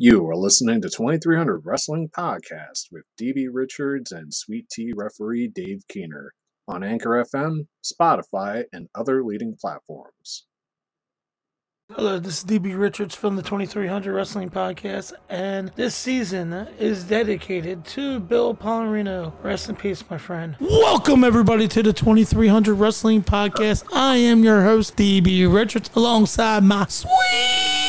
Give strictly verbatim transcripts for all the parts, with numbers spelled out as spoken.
You are listening to twenty-three hundred Wrestling Podcast with D B Richards and Sweet Tea referee Dave Keener on Anchor F M, Spotify, and other leading platforms. Hello, this is D B Richards from the twenty-three hundred Wrestling Podcast, and this season is dedicated to Bill Pollarino. Rest in peace, my friend. Welcome, everybody, to the twenty-three hundred Wrestling Podcast. I am your host, D B Richards, alongside my sweet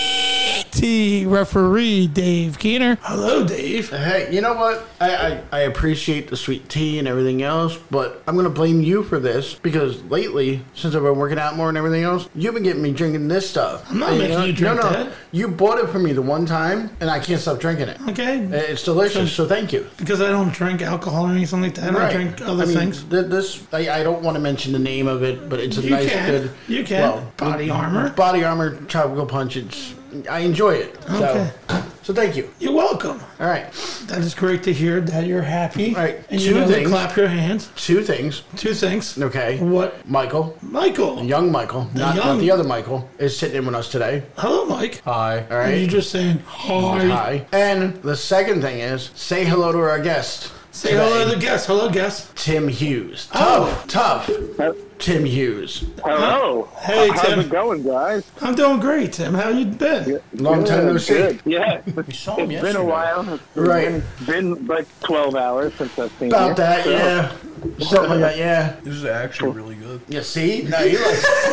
tea referee, Dave Keener. Hello, Dave. Hey, you know what? I, I, I appreciate the sweet tea and everything else, but I'm going to blame you for this because lately, since I've been working out more and everything else, you've been getting me drinking this stuff. I'm not making know, you drink no, no. that. You bought it for me the one time, and I can't stop drinking it. Okay. It's delicious, so, so thank you. Because I don't drink alcohol or anything like that. Right. I drink other I mean, things. Th- this, I, I don't want to mention the name of it, but it's a You nice, can. good... You can. Well, Body Armor. Body Armor Tropical Punch. It's, I enjoy it. Okay. So, so thank you. You're welcome. All right. That is great to hear that you're happy. All right. And Two you know to things. clap your hands. Two things. Two things. Okay. What? Michael. Michael. Young Michael, not, young- not the other Michael, is sitting in with us today. Hello, Mike. Hi. All And right. you're just saying hi. Hi. And the second thing is, say hello to our guest. Say today, hello to the guest. Hello, guest. Tim Hughes. Oh. Tough, tough. Tim Hughes. Hello. Hey, How's Tim. it going, guys? I'm doing great, Tim. How you been? Long time no see. Good. Yeah. We saw him It's yesterday. been a while. It's Right. been, been like twelve hours since I've seen About you. that, So, yeah. Something like that, yeah. This is actually really good. You see? No, you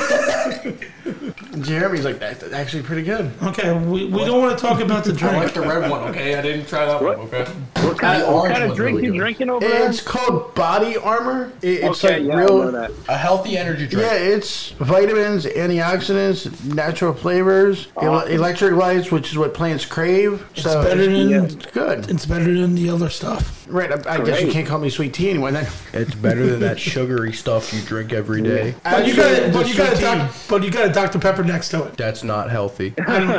like. Jeremy's like, that's actually pretty good. Okay, we, we don't want to talk about the I drink. like the red one, okay? I didn't try that What? one, okay? What kind, The of, what orange kind of one's drink really you good. drinking over there? It's called Body Armor. It- It's okay, like yeah, real. I know that. A healthy energy drink. Yeah, it's vitamins, antioxidants, natural flavors, el- Awesome. electric lights, which is what plants crave. It's so better than yeah. it's good. it's better than the other stuff. Right, I, I guess you Great. can't call me sweet tea anymore then. It's better than that sugary stuff you drink every day. But you Actually, got the but you got a sweet doc, tea, but you got a Doctor Pepper next to it. That's not healthy.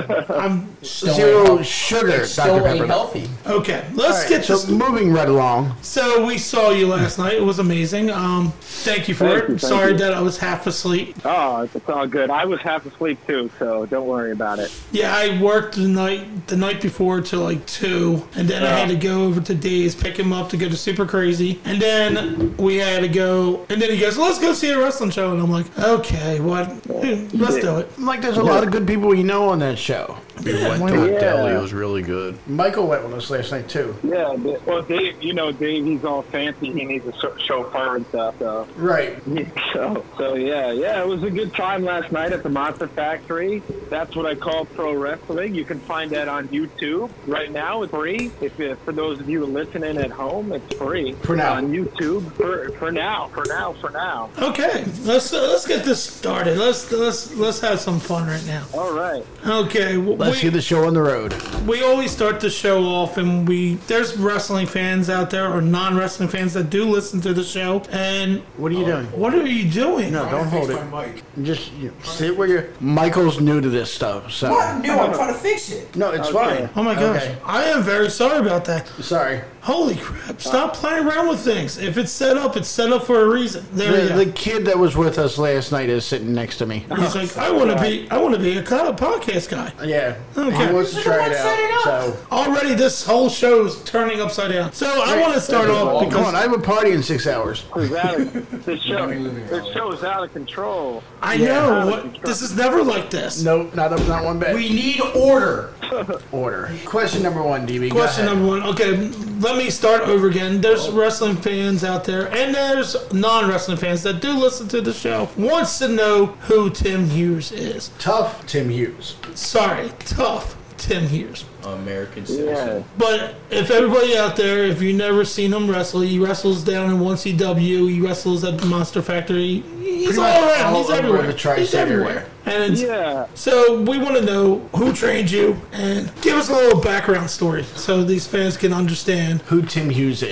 I'm Still zero ain't healthy. sugar It Doctor still Pepper. ain't healthy. okay. Let's All right, get so this. moving right along. So we saw you last night. It was amazing. Um, thank you for Thank it. you, thank Sorry you. that I was half asleep. Oh, it's, it's all good. I was half asleep too, so don't worry about it. Yeah, I worked the night the night before till like two, and then I had to go over to Days, pick him up to go to Super Crazy, and then we had to go. And then he goes, "Let's go see a wrestling show," and I'm like, "Okay, what? Let's do it." Like, there's a lot of good people you know on that show. We went to a Yeah. deli. It was really good. Michael went with us last night too. Yeah, but- well, Dave, you know, Dave, he's all fancy. He needs a chau- chauffeur and stuff, so. Right. So, so yeah, yeah, it was a good time last night at the Monster Factory. That's what I call pro wrestling. You can find that on YouTube right now. It's free. If you, for those of you listening at home, it's free For now. on YouTube. For for now, for now, for now. Okay, let's uh, let's get this started. Let's let's let's have some fun right now. All right. Okay, w- Let's we, get the show on the road. we always start the show off, and we there's wrestling fans out there or non-wrestling fans that do listen to the show. And What are you doing? what are you doing? No, don't hold it. Just you know, sit where you're. Michael's new to this stuff, so. What? No, I'm trying to fix it. No, it's Okay. fine. Oh my gosh, Okay. I am very sorry about that. Sorry. Holy crap! Stop playing around with things. If it's set up, it's set up for a reason. There you The, go. the kid that was with us last night is sitting next to me. He's like, I want to be, I want to be a co- podcast guy. Yeah. Okay. He wants to try it Set it out. up. So. Already, this whole show's turning upside down. So I want to start off Come because on, I have a party in six hours. It's out of, this show, this show is out of control. I Yeah. know what this is never like this. Nope, not up, not one bit. We need order. Order. Question number one, D B. Question Go ahead. number one. Okay, let me start over again. There's wrestling fans out there, and there's non-wrestling fans that do listen to the show. Wants to know who Tim Hughes is. Tough Tim Hughes. Sorry, tough Tim Hughes. American Yeah. citizen. But if everybody out there, if you've never seen him wrestle, he wrestles down in one C W. He wrestles at the Monster Factory. He's Pretty all much around. all He's over everywhere. the tri-state He's everywhere. And it's, Yeah. so we want to know who trained you and give us a little background story so these fans can understand. Who Tim Hughes is.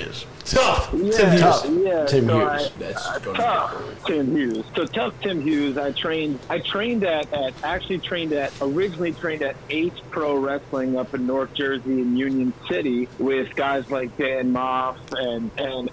Tough. Yeah, Tim Hughes. Tough. Yeah, Tim so Hughes. I- That's uh, gonna tough Tim Hughes. So tough Tim Hughes. I trained. I trained at, at actually trained at originally trained at Ace Pro Wrestling up in North Jersey in Union City with guys like Dan Moff and and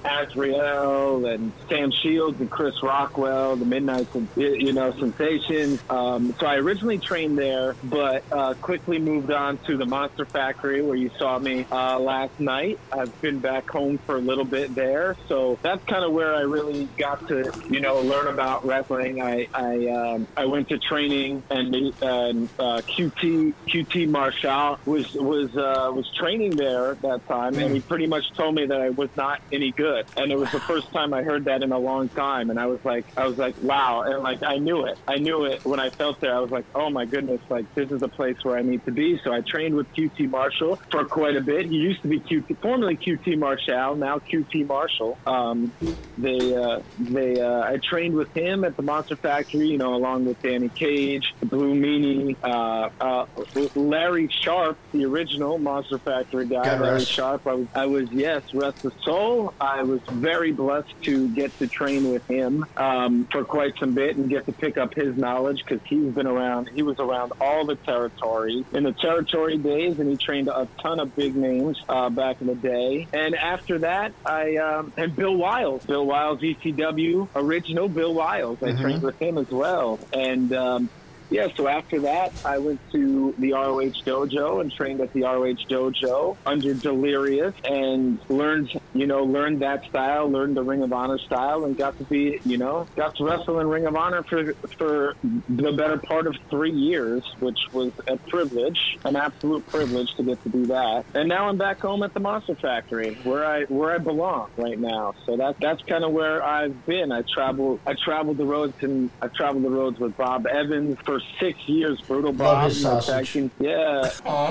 Azrael and Sam Shields and Chris Rockwell, the Midnight you know Sensations. Um, so I originally trained there, but uh, quickly moved on to the Monster Factory where you saw me uh, last night. I've been back home for a little bit there, so that's kind of where I really got to, you know, learn about wrestling. I I, um, I went to training, and, and uh, Q T Q T Marshall was was uh, was training there at that time, and he pretty much told me that I was not any good, and it was the first time I heard that in a long time, and I was like, I was like, wow, and like I knew it, I knew it when I felt there. I was like, oh my goodness, like this is a place where I need to be. So I trained with Q T Marshall for quite a bit. He used to be Q T, formerly Q T Marshall, now Q T Marshall. Um, they, uh, they, uh, I trained with him at the Monster Factory, you know, along with Danny Cage, Blue Meanie, uh, uh, Larry Sharp, the original Monster Factory guy. God Larry rest. Sharp. I was, I was, yes, rest his soul. I was very blessed to get to train with him um, for quite some bit and get to pick up his knowledge because he's been around. He was around all the territories in the territory days, and he trained a ton of big names uh, back in the day. And after that, I um, and Bill Wiles, Bill Wiles, E C W original Bill Wiles. I Mhm. trained with him as well, and. Um, Yeah, so after that, I went to the R O H Dojo and trained at the R O H Dojo under Delirious and learned, you know, learned that style, learned the Ring of Honor style, and got to be, you know, got to wrestle in Ring of Honor for for the better part of three years, which was a privilege, an absolute privilege to get to do that. And now I'm back home at the Monster Factory, where I where I belong right now. So that that's kind of where I've been. I travel I traveled the roads and I traveled the roads with Bob Evans for six years. Brutal Bob, his my tag sausage. team. Yeah,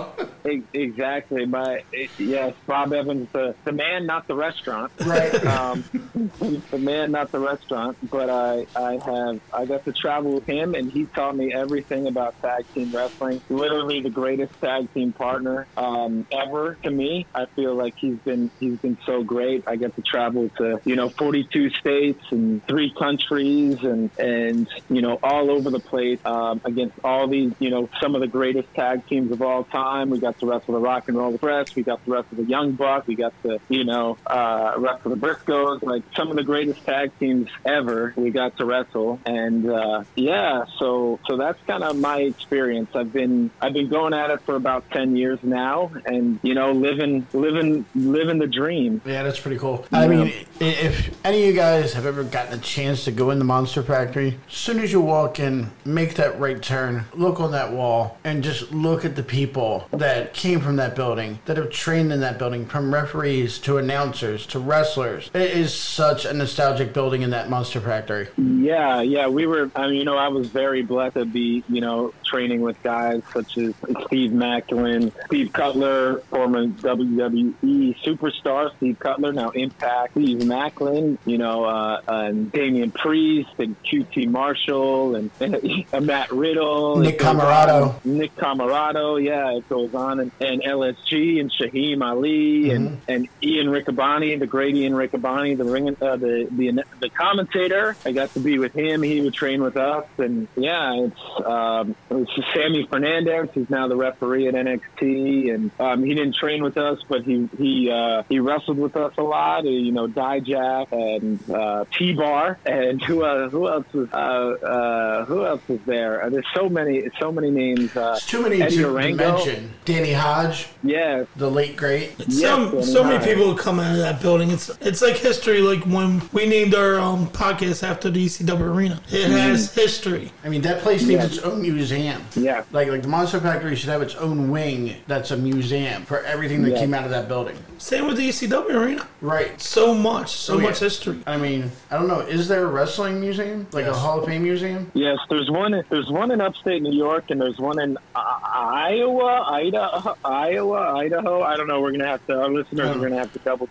e- exactly. My yes, Bob Evans, the the man, not the restaurant. Right. Um, the man, not the restaurant. But I I have I got to travel with him, and he taught me everything about tag team wrestling. Literally the greatest tag team partner um, ever to me. I feel like he's been he's been so great. I get to travel to you know forty-two states and three countries, and and you know all over the place. Um, against all these, you know, some of the greatest tag teams of all time. We got to wrestle the Rock and Roll Express. We got to wrestle the Young Bucks. We got to, you know, uh, wrestle the Briscoes. Like some of the greatest tag teams ever. We got to wrestle, and uh, yeah. So, so that's kind of my experience. I've been, I've been going at it for about ten years now, and you know, living, living, living the dream. Yeah, that's pretty cool. I mean, i- if any of you guys have ever gotten a chance to go in the Monster Factory, as soon as you walk in, make that right turn, look on that wall, and just look at the people that came from that building, that have trained in that building, from referees to announcers to wrestlers. It is such a nostalgic building in that Monster Factory. Yeah, yeah, we were, I mean, you know, I was very blessed to be, you know, training with guys such as Steve Macklin, Steve Cutler, former W W E superstar, Steve Cutler, now Impact, Steve Macklin, you know, uh, and Damian Priest, and Q T Marshall, and, and Matt Riddle. Nick It goes Camarado. on. Nick Camarado, yeah, it goes on, and, and L S G, and Shaheem Ali, and, and Ian Riccaboni, the great Ian Riccaboni, the ring, uh, the, the the commentator. I got to be with him. He would train with us, and yeah, it's um, it's Sammy Fernandez, who's now the referee at N X T, and um, he didn't train with us, but he he uh, he wrestled with us a lot. You know, Dijak and uh, T-Bar, and who uh, who else was uh, uh, who else was there? Uh, there's so many so many names. Uh, It's too many Eddie to Orengo. mention. Danny Hodge, Yeah, the late great. It's Yes, so, Danny so many Hodge. people come out of that building. It's it's like history. Like when we named our um, podcast after the E C W Arena, it has history. I mean, that place needs Yeah. its own museum. yeah. Like, like the Monster Factory should have its own wing that's a museum for everything that Yeah. came out of that building. Same with the E C W Arena. Right. So much, so Oh, yeah. much history. I mean, I don't know. Is there a wrestling museum? Like a Hall of Fame museum? Yes, there's one. There's one in upstate New York, and there's one in uh, Iowa, Idaho, Iowa, Idaho. I don't know. We're gonna have to. Our listeners are gonna have to double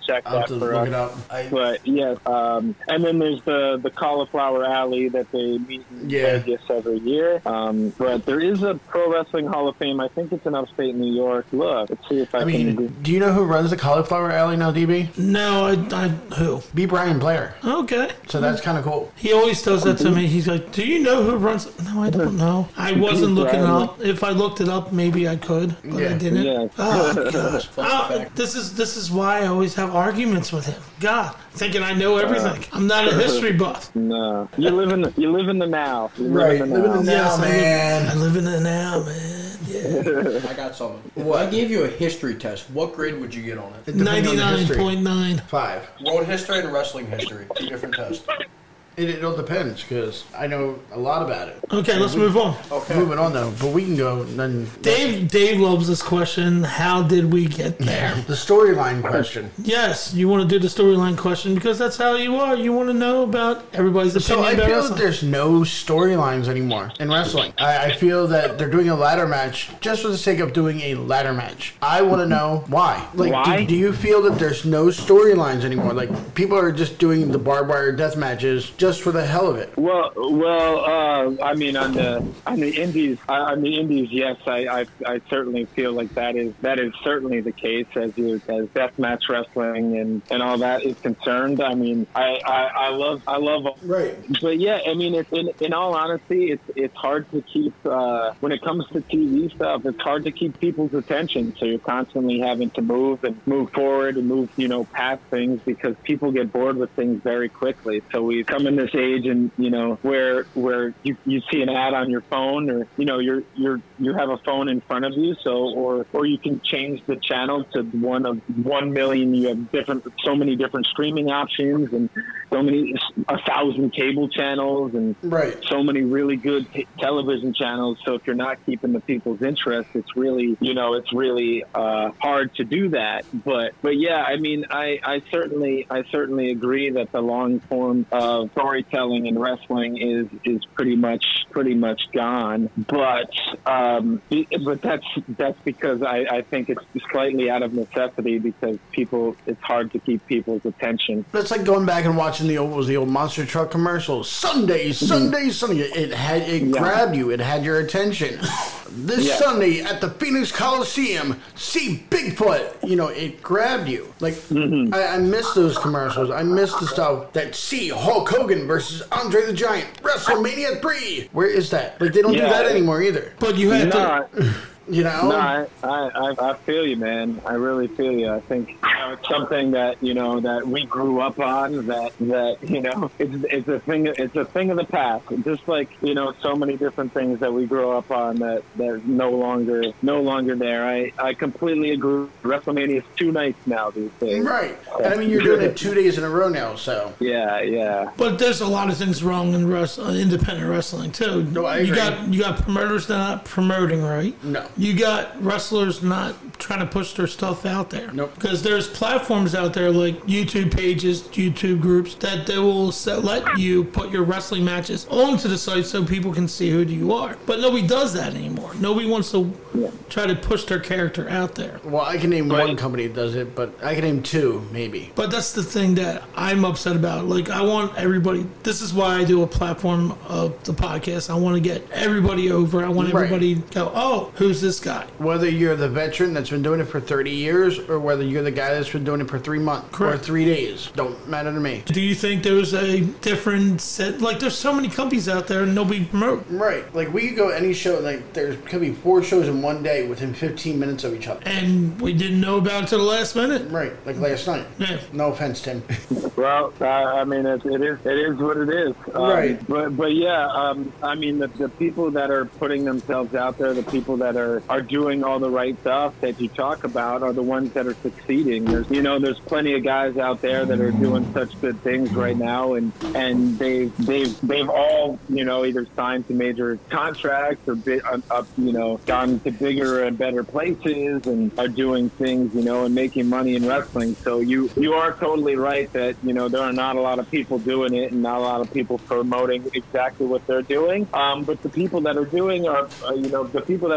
check I'll have that to for look us. it up. I, But yes, um, and then there's the the Cauliflower Alley that they meet in Yeah. Vegas every year. Um, but there is a Pro Wrestling Hall of Fame. I think it's in upstate New York. Look, let's see if I, I can. mean, do you know who runs the Cauliflower Alley now, D B? No, I, I who? B. Brian Blair. Okay. So that's kind of cool. He always does that to me. He's like, "Do you know who runs?" No, I don't know. I wasn't looking it up. If I looked it up, maybe I could, but I Yeah. didn't. Yeah. Oh gosh. Oh, this is this is why I always have arguments with him. God, thinking I know everything. I'm not a history buff. No, you live in the, you live in the now. You live Right, in the live in now. the now. Yes, I live- man. I live in the now, man. Yeah. I got something. If I gave you a history test, what grade would you get on it? Depending on the Ninety-nine history. point nine. Five. World history and wrestling history. Two different tests. It, it all depends because I know a lot about it. Okay, let's move on. Okay. Moving on though, but we can go then. Dave Dave loves this question. How did we get there? The storyline question. Yes, you want to do the storyline question because that's how you are. You want to know about everybody's So opinion I about feel that wrestling. there's no storylines anymore in wrestling. I, I feel that they're doing a ladder match just for the sake of doing a ladder match. I want to know why. Like, Why? Do, do you feel that there's no storylines anymore? Like, people are just doing the barbed wire death matches just for the hell of it. Well, well, uh, I mean, on the on the indies, uh, on the indies, yes, I, I, I certainly feel like that is that is certainly the case as you as deathmatch wrestling and, and all that is concerned. I mean, I, I, I love I love, Right. but yeah, I mean, it's in in all honesty, it's it's hard to keep uh, when it comes to T V stuff. It's hard to keep people's attention, so you're constantly having to move and move forward and move, you know, past things because people get bored with things very quickly. So we've come in this age and you know, where where you, you see an ad on your phone, or you know, you're you're you have a phone in front of you, so or or you can change the channel to one of one million. You have different, so many different streaming options, and so many a thousand cable channels, and Right. so many really good t- television channels. So if you're not keeping the people's interest, it's really, you know, it's really uh, hard to do that. But but yeah, I mean, I, I certainly I certainly agree that the long form of storytelling in wrestling is is pretty much pretty much gone. But um, but that's that's because I, I think it's slightly out of necessity because people it's hard to keep people's attention. That's like going back and watching the old what was the old monster truck commercials. Sunday, Sunday, Sunday. It had it Yeah. grabbed you. It had your attention. This Yeah. Sunday at the Phoenix Coliseum, see Bigfoot. You know, it grabbed you. Like Mm-hmm. I, I miss those commercials. I miss the stuff that see Hulk Hogan versus Andre the Giant WrestleMania three. Where is that? Like they don't do Yeah. that anymore either. But you had No, to. You know. No, I, I, I feel you, man. I really feel you. I think you know, it's something that you know that we grew up on. That that you know, it's it's a thing. It's a thing of the past. Just like you know, so many different things that we grew up on that that no longer no longer there. I I completely agree. WrestleMania is two nights now these days. Right. And I mean, you're doing it two days in a row now, so. Yeah, yeah. But there's a lot of things wrong in rest, uh, independent wrestling too. No, I you agree. got you got promoters not promoting right. No. You got wrestlers not trying to push their stuff out there. Nope. Because there's platforms out there like YouTube pages, YouTube groups that they will set, let you put your wrestling matches onto the site so people can see who you are. But nobody does that anymore. Nobody wants to try to push their character out there. Well, I can name Right. one company that does it, but I can name two, maybe. But that's the thing that I'm upset about. Like, I want everybody, this is why I do a platform of the podcast. I want to get everybody over. I want Right. everybody to go, oh, who's this guy? Whether you're the veteran that's been doing it for thirty years or whether you're the guy that's been doing it for three months Correct. or three days, don't matter to me. Do you think there's a different set? Like, there's so many companies out there and nobody promote. Right. Like, we could go any show, like, there could be four shows in one day within fifteen minutes of each other. And we didn't know about it till the last minute. Right. Like last night. Yeah. No offense, Tim. Well, uh, I mean, it, it is it is what it is. Um, Right. But but yeah, um, I mean, the, the people that are putting themselves out there, the people that are, are doing all the right stuff that you talk about, are the ones that are succeeding. There's you know, there's plenty of guys out there that are doing such good things right now, and and they've they've they've all you know either signed to major contracts or bi- uh, up you know gone to bigger and better places and are doing things you know and making money in wrestling. So you you are totally right that you know there are not a lot of people doing it and not a lot of people promoting exactly what they're doing. Um, but the people that are doing are uh, you know the people that are actually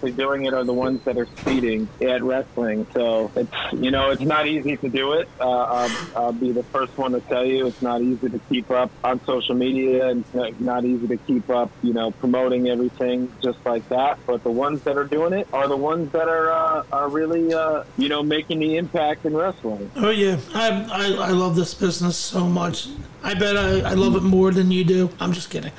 actually doing it are the ones that are succeeding at wrestling. So it's, you know, it's not easy to do it. Uh, I'll, I'll be the first one to tell you it's not easy to keep up on social media, and it's not easy to keep up, you know, promoting everything just like that. But the ones that are doing it are the ones that are uh, are really, uh, you know, making the impact in wrestling. Oh yeah, I, I I love this business so much. I bet I, I love it more than you do. I'm just kidding.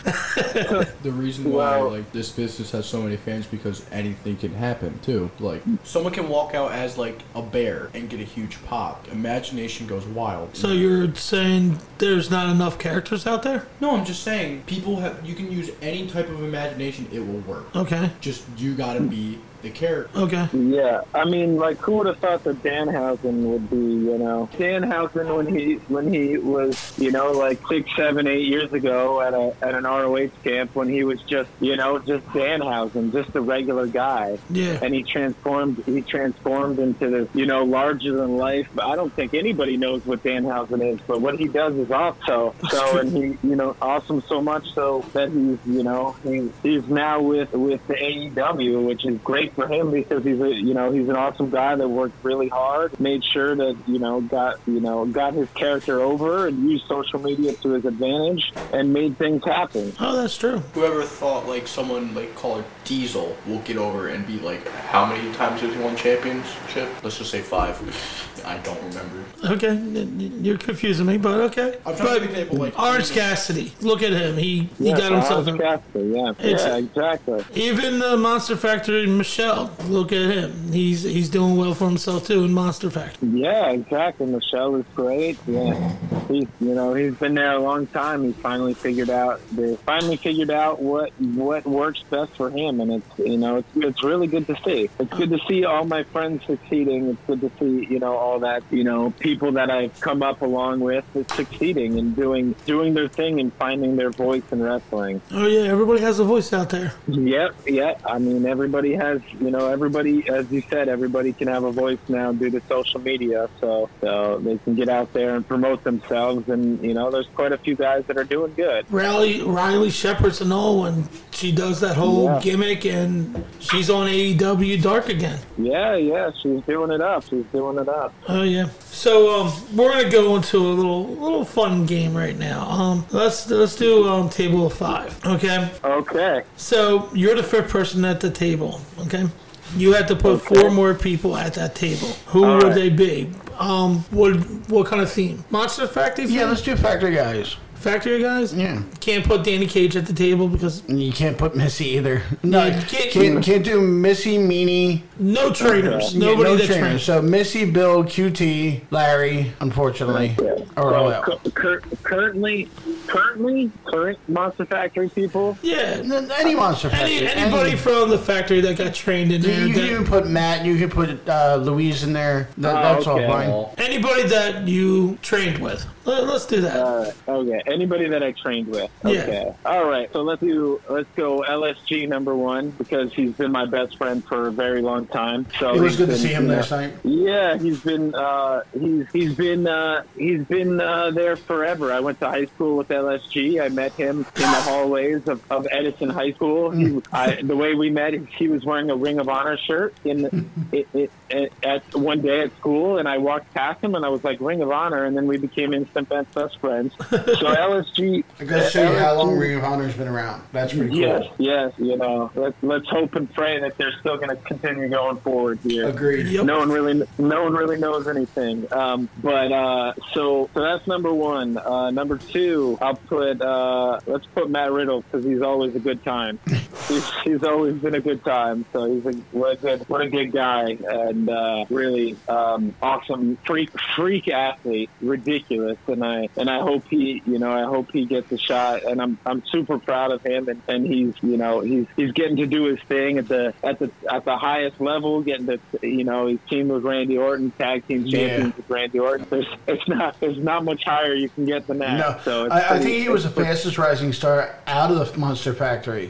The reason why Well- like this business has so many fans because anything can happen too. Like someone can walk out as like a bear and get a huge pop. Imagination goes wild. So you're saying there's not enough characters out there? No, I'm just saying people have. You can use any type of imagination. It will work. Okay. Just you gotta be the character. Okay. Yeah, I mean, like, who would have thought that Danhausen would be, you know, Danhausen when he when he was, you know, like six, seven, eight years ago at a at an R O H camp when he was just, you know, just Danhausen, just a regular guy. Yeah. And he transformed. He transformed into this, you know, larger than life. But I don't think anybody knows what Danhausen is, but what he does is awesome. So, so and he, you know, awesome so much so that he's, you know, he, he's now with with the A E W, which is great for him because he's a, you know, he's an awesome guy that worked really hard, made sure that, you know, got, you know, got his character over and used social media to his advantage and made things happen. Oh, that's true. Whoever thought like someone like called Diesel will get over and be like, how many times has he won championship? Let's just say five. I don't remember. Okay, you're confusing me, but okay. I'm trying to But give an example, like Orange Cassidy, look at him. He he Yeah, got himself. Orange Cassidy, yeah, It's- yeah, exactly. Even the Monster Factory Michelle, look at him. He's he's doing well for himself too in Monster Factory. Yeah, exactly. Michelle is great. Yeah, he's, you know, he's been there a long time. He's finally figured out. They finally figured out what what works best for him, and it's, you know, it's it's really good to see. It's good to see all my friends succeeding. It's good to see, you know, all that, you know, people that I've come up along with succeeding and doing doing their thing and finding their voice in wrestling. Oh yeah, everybody has a voice out there. Yep, yeah. I mean, everybody has, you know, everybody, as you said, everybody can have a voice now due to social media, so so they can get out there and promote themselves, and, you know, there's quite a few guys that are doing good. Riley Riley Shepard's and all when she does that whole Yeah. gimmick and she's on A E W Dark again. Yeah, yeah, she's doing it up. She's doing it up. Oh yeah. So um, we're gonna go into a little little fun game right now. Um, let's let's do um table of five. Okay. Okay. So you're the fifth person at the table. Okay. You have to put four more people at that table. Who All would right. they be? Um, what what kind of theme? Monster Factory? Yeah, theme? let's do Factory Guys. Factory guys. Yeah. Can't put Danny Cage at the table because And you can't put Missy either. No, Yeah, you can't- can't, can't do Missy, Meanie. no trainers. Yeah, Nobody no that trainers. trains. So Missy, Bill, Q T, Larry, unfortunately. Or Well, well, cu- cur- currently, currently, current Monster Factory people. Yeah. N- any Monster Any, Factory. anybody any- from the factory that got trained in You, there. you can that- even put Matt. You can put uh, Louise in there. That, Oh, that's okay. all fine. Anybody that you trained with. Let, let's do that. All right. Okay. Anybody that I trained with. Yeah. Okay. All right. So let's do. Let's go L S G number one because he's been my best friend for a very long time. So It was he's good to been, see him you know, last night. Yeah, he's been uh, he's he's been uh, he's been uh, there forever. I went to high school with L S G. I met him in the hallways of, of Edison High School. He, I, the way we met, he was wearing a Ring of Honor shirt in it, it, it, at one day at school, and I walked past him and I was like, Ring of Honor, and then we became instant best best friends. So L S G. I gotta show you how long L S G Ring of Honor's been around. That's pretty cool. Yes, yes, you know, let's let's hope and pray that they're still going to continue going forward here. Agreed. Yep. No one really, no one really knows anything. Um, but uh, so, so that's number one. Uh, number two, I'll put. Uh, let's put Matt Riddle because he's always a good time. he's, he's always been a good time. So he's a what a good, what a good guy, and uh, really um, awesome freak, freak athlete, ridiculous. And I and I hope he, you know, I hope he gets a shot. And I'm I'm super proud of him. And, and he's, you know, he's he's getting to do his thing at the at the at the highest level, getting to, you know, he's teamed with Randy Orton, tag team champions Yeah. with Randy Orton. There's it's not there's not much higher you can get than that. No, so it's I, I pretty- think he was the it's pretty- fastest rising star out of the Monster Factory. Yeah.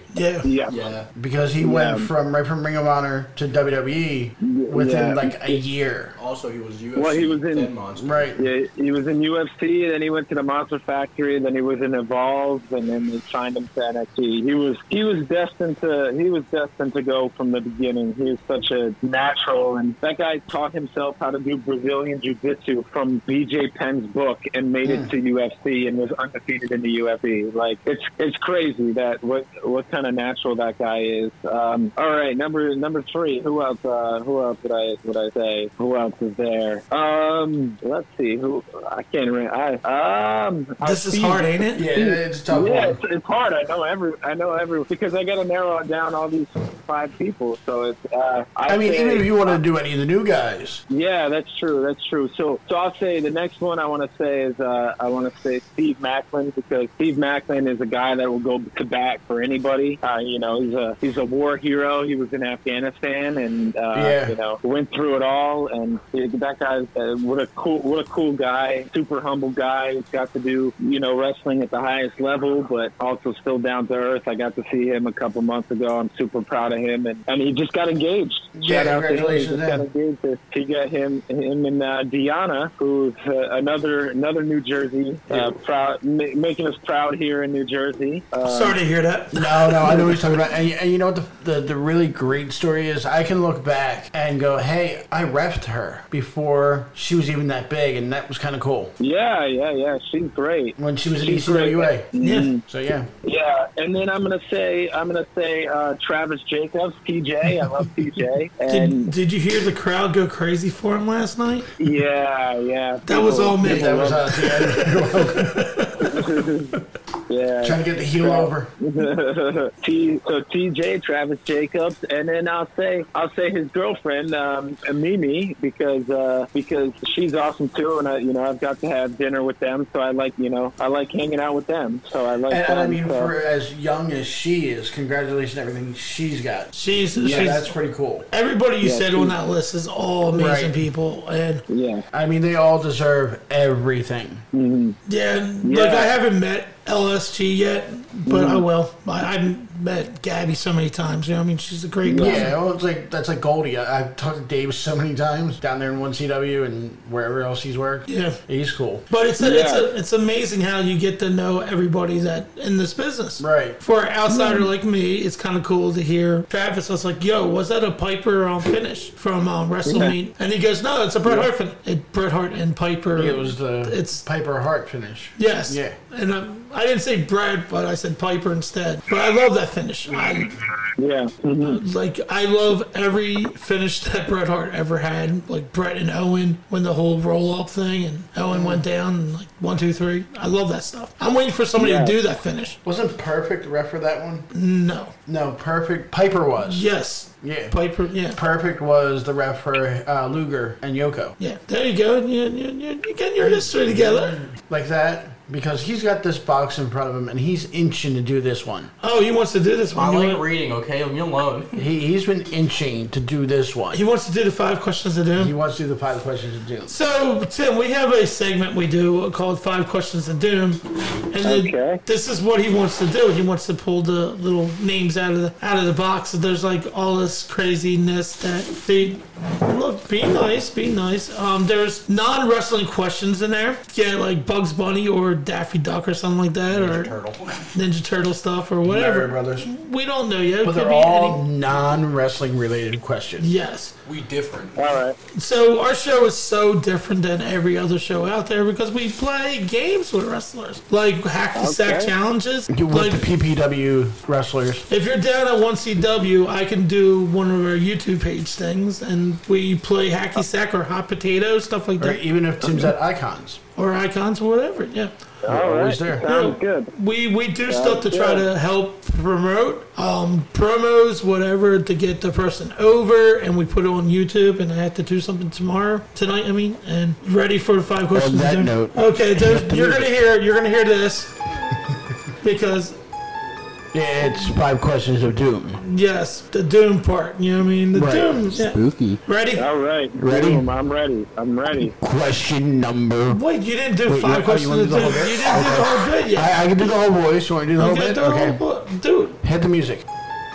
Yeah. Yeah. because he Yeah. went from right from Ring of Honor to W W E within Yeah. like a year. Also, he was U F C Well, he was in- ten Monster. Right. Yeah, he was in U F C, then he went to the Monster Factory, then he was in Evolve, and then they signed him to N X T. He was he was destined to he was destined to go from the beginning. He was such a natural, and that guy taught himself how to do Brazilian Jiu-Jitsu from B J Penn's book and made it to U F C and was undefeated in the U F C. Like it's it's crazy that what what kind of natural that guy is. Um, all right, number number three. Who else? Uh, who else would I would I say? Who else is there? Um, let's see. Who I can't remember. I um. This is Steve- hard, ain't it? Yeah, it's a tough Yeah, one. it's, it's hard. I know every. I know every because I got to narrow down all these five people. So it's. Uh, I mean, say- even if you want to do any of the new guys, yeah, that's true. That's true. So, so I'll say the next one I want to say is uh, I want to say Steve Macklin because Steve Macklin is a guy that will go to bat for anybody. Uh, you know, he's a he's a war hero. He was in Afghanistan and uh, Yeah. you know went through it all. And that guy, uh, what a cool what a cool guy. Super humble guy. He's got to do you know wrestling at the highest level, but also still down to earth. I got to see him a couple months ago. I'm super proud of him, and, and he just got engaged. Yeah, Shout out to him. He congratulations just got to him. engaged. He got him, him and uh, Deanna, who's uh, another another New Jersey, uh, proud, ma- making us proud here in New Jersey. Uh, Sorry to hear that. no, no, I know what he's talking about. And, and you know what the, the the really great story is? I can look back and go, hey, I refed her before she was even that big, and that was kind of cool Yeah, yeah, yeah. She's great. when she was in She's E C W A. Yeah. So yeah, Yeah, and then I'm gonna say I'm gonna say uh, Travis Jacobs, T J. I love T J. And Did, did you hear the crowd go crazy for him last night? yeah, yeah. That was all me. that was us. Yeah, Yeah. trying to get the heel over. T so T J Travis Jacobs, and then I'll say I'll say his girlfriend um, Mimi because uh, because she's awesome too, and I you know I've got to have dinner with them, so I like you know I like hanging out with them, so I like. And, them, and I mean, so. for as young as she is, congratulations on everything she's got. She's, Yeah, she's that's pretty cool. everybody you Yeah, said she- on that list is all amazing Right. people, and yeah. I mean, they all deserve everything. yeah, Yeah. like I haven't met L S G yet, but Mm-hmm. I will. I, I've met Gabby so many times. You know, I mean, she's a great person. Yeah, well, it's like that's like Goldie. I, I've talked to Dave so many times down there in one C W and wherever else he's worked. Yeah. He's cool. But it's a, it's Yeah. a, it's amazing how you get to know everybody that in this business. Right. For an outsider like me, it's kind of cool to hear Travis. I was like, "Yo, was that a Piper um, finish from um, WrestleMania?" And he goes, "No, it's a Bret Hart finish. It, Bret Hart and Piper. It was the It's Piper Hart finish. yes. Yeah. And um, I didn't say Bret, but I said Piper instead. But I love that finish. I Yeah. Mhm. like I love every finish that Bret Hart ever had. Like Bret and Owen when the whole roll up thing and Owen went down and like one, two, three. I love that stuff. I'm waiting for somebody Yeah. to do that finish. Wasn't Perfect the ref for that one? No. No, Perfect. Piper was. Yes. Yeah. Piper. Yeah. Perfect was the ref for uh, Luger and Yoko. Yeah. There you go. You, you, you, you get your history together. Like that. Because he's got this box in front of him and he's inching to do this one. Oh, he wants to do this I one. You like want- reading, okay? Leave me alone. He, he's been inching to do this one. He wants to do the five questions of He doom. wants to do the five questions of doom. So, Tim, we have a segment we do called Five Questions of Doom, and then Okay. this is what he wants to do. He wants to pull the little names out of the out of the box. There's like all this craziness that they look. Be nice, be nice. Um, there's non-wrestling questions in there. Yeah, like Bugs Bunny or Daffy Duck or something like that, or Turtle. Ninja Turtle stuff or Mario whatever. Brothers. We don't know yet. It But could they're be all any. non-wrestling related questions. Yes. We different. All right. So our show is so different than every other show out there because we play games with wrestlers, like hacky sack Okay. challenges. With Like the P P W wrestlers. if you're down at one C W, I can do one of our YouTube page things, and we play hacky sack or hot potato stuff like Or that, even if Tim's at Icons. or icons or whatever. Yeah, All right. always there. Sounds good. we we do stuff to Sounds try good. to help promote um, promos, whatever, to get the person over, and we put it on YouTube. And I have to do something tomorrow, tonight. I mean, and ready for the five questions. that Doom. note, okay, there's, you're gonna hear you're gonna hear this because Yeah, it's five questions of doom. yes, the Doom part. You know what I mean? The Right. Doom. Yeah. Spooky. Ready? All right. Ready? Boom, I'm ready. I'm ready. Question number. Wait, you didn't do Wait, five you- oh, questions. you wanna of do the Doom. whole bit? You didn't do the whole bit yet. I, I can do the whole voice. You want to do the whole Okay, bit? do the Okay. whole bo- dude. Hit the music.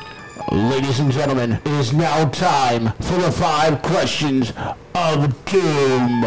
Ladies and gentlemen, it is now time for the five questions of doom.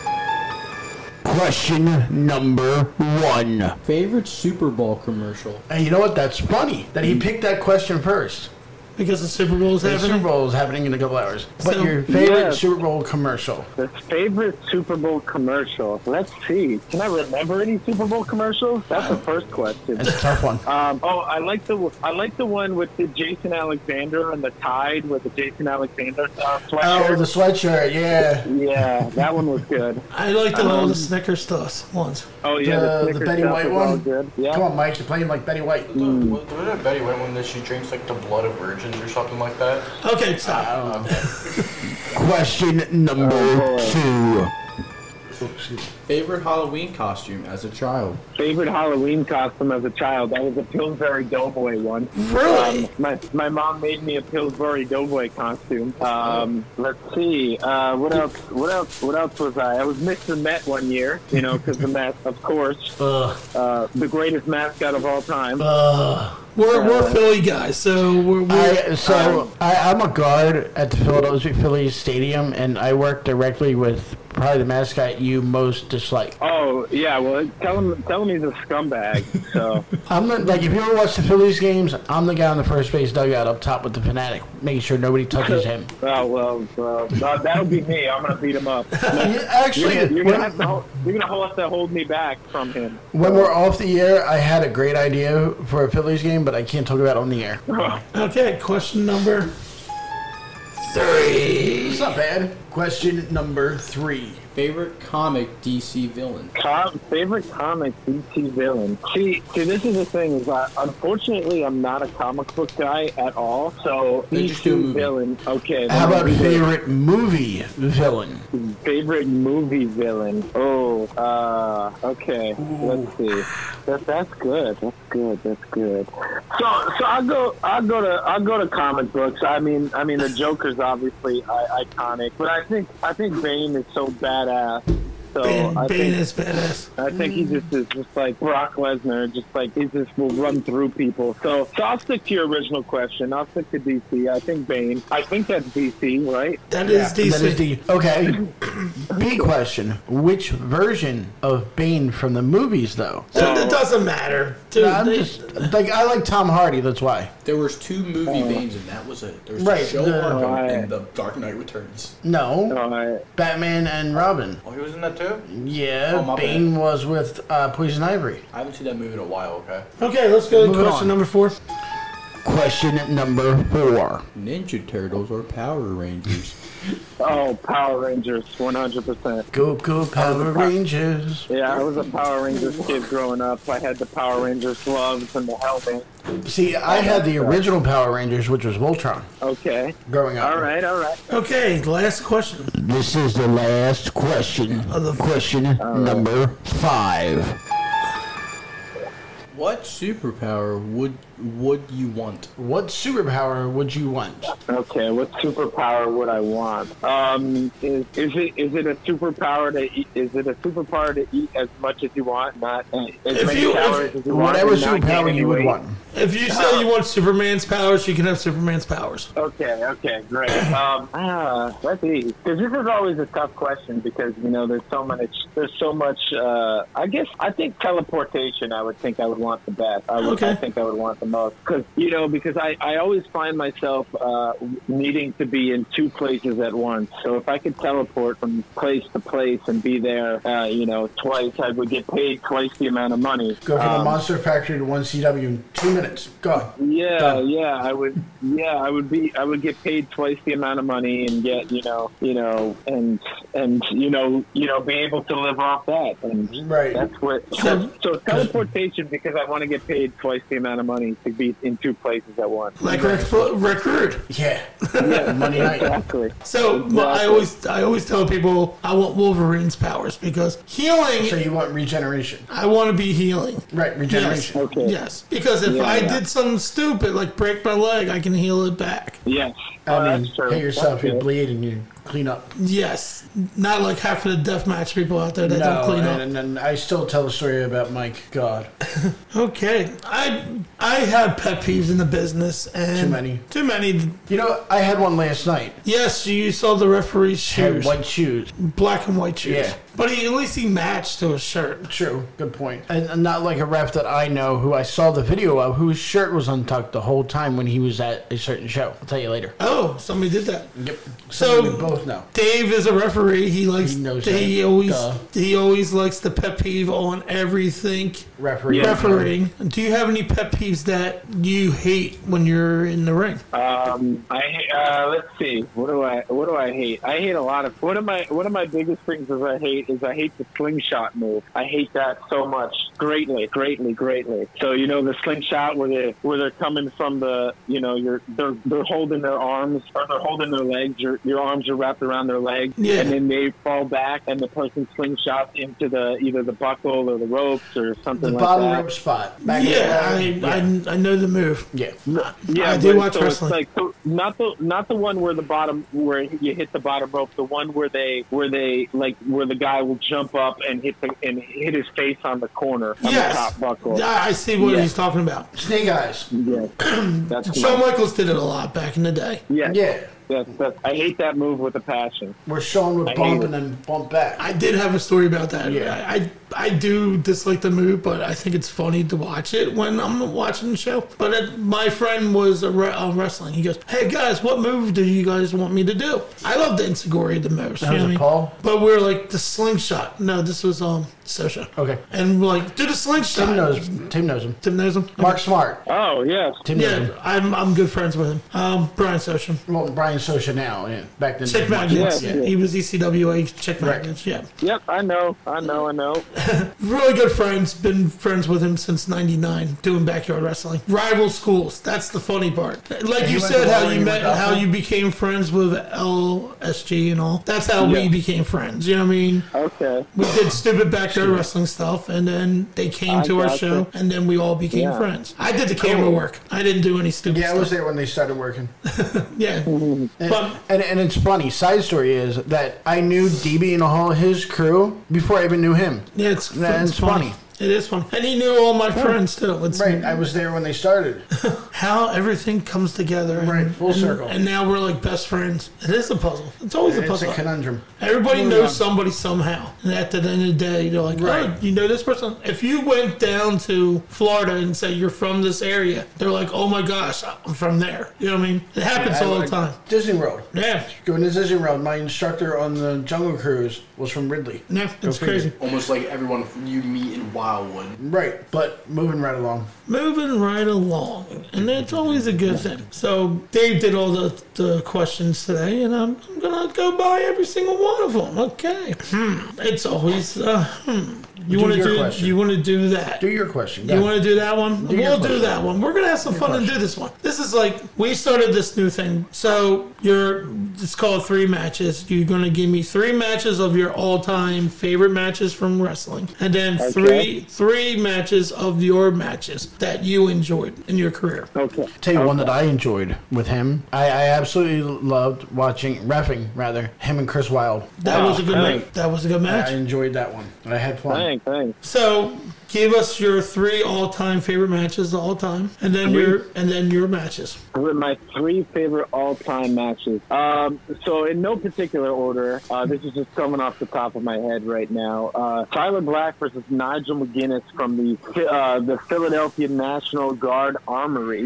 Question number one. Favorite Super Bowl commercial? And you know what? That's funny that he picked that question first. Because the Super Bowl is The happening? Super Bowl is happening in a couple hours. But So- your favorite Yeah. Super Bowl commercial? The favorite Super Bowl commercial. Let's see. Can I remember any Super Bowl commercials? That's the first question. That's a tough one. Um, oh, I like the I like the one with the Jason Alexander and the Tide with the Jason Alexander uh, Oh, sweatshirt. the sweatshirt, yeah. Yeah, that one was good. I like the all Um, the Snickers stuff ones. Oh yeah, The- the, the Snickers Betty stuff White was all one? Good. Yeah. Come on, Mike, you're playing like Betty White. Mm. Was there a Betty White one that she drinks like the blood of virgins or something like that? Okay, stop. Uh, Question number two. Favorite Halloween costume as a child? Favorite Halloween costume as a child? That was a Pillsbury Doughboy one. Really? Um, my my mom made me a Pillsbury Doughboy costume. Um, let's see. Uh, what else? What else? What else was I? I was Mister Met one year. You know, because the Met, of course, Ugh. uh, the greatest mascot of all time. Ugh. We're, we're Philly guys, so we're, we're I, so I, I'm a guard at the Philadelphia Phillies Stadium, and I work directly with probably the mascot you most dislike. Oh yeah, well tell him tell him he's a scumbag. So I'm the, like, if you ever watch the Phillies games, I'm the guy on the first base dugout up top with the fanatic, making sure nobody touches him. oh well, uh, uh, that'll be me. I'm gonna beat him up. Yeah, Actually, You're, you're when, gonna have to hold, you're gonna have to hold me back from him. when we're off the air, I had a great idea for a Phillies game, but I can't talk about it on the air. okay. Question number three. It's not bad. Question number three. Favorite comic D C villain? Com- favorite comic D C villain. See, see, this is the thing. Is that unfortunately I'm not a comic book guy at all. So Then D just do a C movie. villain. Okay. How then about we do favorite movie villain? favorite movie villain? Oh, uh, okay. Let's see. That that's good. That's good. That's good. So so I'll go. I'll go to. I'll go to comic books. I mean, I mean the Joker's obviously I- iconic, but I think I think Bane is so badass. So Bane, I Bane think is badass. I think he just is just like Brock Lesnar, just like he just will run through people. So, so I'll stick to your original question. I'll stick to D C. I think Bane. I think that's D C, right? That is D C. That is the, okay. B question. Which version of Bane from the movies, though? So it doesn't matter. Dude, I'm they- just, like, I like Tom Hardy, that's why. There was two movie Banes, and that was it. There was Right, Joe the- Arkham Right. and the Dark Knight Returns. No. All right. Batman and Robin. Oh, he was in that too? Yeah, Oh, my Bane was with uh, Poison Ivy. I haven't seen that movie in a while, okay? okay, let's go to Moving question on. number four. Question number four. Ninja Turtles or Power Rangers? Oh, Power Rangers, one hundred percent. Go, go, Power Rangers. Yeah, I was a Power Rangers kid growing up. I had the Power Rangers gloves and the helmet. See, I had the original Power Rangers, which was Voltron, Okay. growing up. All right. All right. Okay, last question. This is the last question. Of the- Question number five. What superpower would would you want? What superpower would you want? Okay, what superpower would I want? Um, is, is it is it a superpower to eat? Is it a superpower to eat as much as you want, not uh, as If many you- if- calories as you want? Whatever and not gain superpower any you would weight? want. If you say you want Superman's powers, you can have Superman's powers. Okay, okay, great. Um, ah, let's see, because this is always a tough question because you know there's so much, there's so much. Uh, I guess I think teleportation. I would think I would want the best. I would. Okay. I think I would want the most because you know because I, I always find myself uh, needing to be in two places at once. So if I could teleport from place to place and be there, uh, you know, twice, I would get paid twice the amount of money. Go from the Um, Monster Factory to one C W in two minutes. Go. Yeah, Done. yeah, I would. Yeah, I would be. I would get paid twice the amount of money and get, you know, you know, and and you know, you know, be able to live off that. And Right. that's what. So, so teleportation because I want to get paid twice the amount of money to be in two places at once. Like Rick, Rick Rude. Yeah. Yeah, Monday night. exactly. So my- I Exactly. always I always tell people I want Wolverine's powers because healing. So you want regeneration. I want to be healing. Right, regeneration. Okay. Yes, because if Yeah, I yeah. did something stupid like break my leg, I can heal it back. Yes. I Oh, mean, that's true. hit yourself, That's you true. bleed, and you clean up. Yes, not like half of the deathmatch people out there that don't No, clean up. and, and I still tell the story about Mike. God, Okay, I I have pet peeves in the business, and Too many. Too many. you know, I had one last night. Yes, you saw the referee's Had shoes, white shoes. black and white shoes. Yeah. But he, at least he matched to his shirt. True, good point. And, and not like a ref that I know who I saw the video of, whose shirt was untucked the whole time when he was at a certain show. I'll tell you later. Oh, somebody did that. Yep. So- we both know. Dave is a referee. He likes. He knows he that. always Duh. he always likes the pet peeve on everything. Referee. Yeah. Refereeing. Do you have any pet peeves that you hate when you're in the ring? Um, I uh, let's see. What do I what do I hate? I hate a lot of one of my one of my biggest things is I hate is I hate the slingshot move. I hate that so much, greatly, greatly, greatly. So you know the slingshot where they where they're coming from the you know you're they're they're holding their arms or they're holding their legs. Your your arms are wrapped around their legs, Yeah. and then they fall back and the person slingshots into the either the buckle or the ropes or something The like bottom that. rope spot. Back Yeah, in the I, leg. I I know the move. yeah. Yeah, I do but watch so wrestling. It's like so not the not the one where the bottom where you hit the bottom rope. The one where they where they like where the guy will jump up and hit the and hit his face on the corner on Yes. the top buckle. Yeah, I see what Yeah. he's talking about. Snake eyes. Yeah, that's Shawn my, Michaels did it a lot back in the day. yeah. Yeah. That's, that's, I hate that move with a passion. Where Sean would I bump hate and then bump back. I did have a story about that. Yeah. I, I I do dislike the move, but I think it's funny to watch it when I'm watching the show. But it, my friend was a, re- uh, wrestling. He goes, "Hey guys, what move do you guys want me to do?" I love the Inseguri the most. That you know was what I a mean? Paul? But we are like the slingshot. No, this was um Sosha. Okay. And we're like, do the slingshot. Tim knows. Tim knows him. Tim knows him. Mark Smart. Oh yes, Tim knows Yeah, him. I'm I'm good friends with him. Um, Brian Sosha. Well, Brian Sosha now. Yeah. Back then. Chick Magnets. Yeah, Yeah, yeah. he was E C W A Chick Right. Magnets. Yeah. yep. I know, I know, I know. Really good friends. Been friends with him since ninety-nine, doing backyard wrestling. Rival schools. That's the funny part. Like he you went said, to how Lower you met, Union how Doctor? you became friends with L S G and all. That's how we Yeah. became friends. You know what I mean? Okay. We did stupid backyard wrestling stuff, and then they came I to our gotcha. show, and then we all became Yeah. friends. I did the camera Cool. work. I didn't do any stupid Yeah, I stuff. was there when they started working. Yeah. And, But- and, and it's funny. Side story is that I knew D B and all his crew before I even knew him. Yeah, it's, That it's is funny. funny. It is fun. And he knew all my friends, too. It's Right. I was there when they started. how everything comes together. And, Right, full and- circle. And now we're like best friends. It is a puzzle. It's always a It's puzzle. a conundrum. Everybody Moving knows on. somebody somehow. And at the end of the day, they're like, Right. oh, you know this person? If you went down to Florida and say you're from this area, they're like, oh my gosh, I'm from there. You know what I mean? It happens I- all I- the time. Disney World. Yeah. Going to Disney World, my instructor on the Jungle Cruise was from Ridley. Yeah, it's figure. crazy. Almost like everyone you meet in Wildwood. Right, but moving right along. Moving right along, and it's always a good thing. So Dave did all the, the questions today, and I'm, I'm gonna go by every single one of them. Okay, hmm. It's always uh, hmm. You Do want to your do question. you want to do that? Do your question. You Go. want to do that one? Do your we'll do question. that one. We're gonna have some fun and do question. this one. This is like we started this new thing. So you're it's called three matches. You're gonna give me three matches of your all-time favorite matches from wrestling, and then three three matches of your matches that you enjoyed in your career. Okay. Tell you one that I enjoyed with him. I, I absolutely loved watching, reffing rather, him and Chris Wilde. That Oh, was a good thanks. match. That was a good I match. enjoyed that one. I had fun. Thanks, thanks. So give us your three all-time favorite matches of all time, and then your and then your matches. With my three favorite all-time matches. Um, so in no particular order, uh, this is just coming off the top of my head right now. Uh, Tyler Black versus Nigel McGuinness from the uh, the Philadelphia National Guard Armory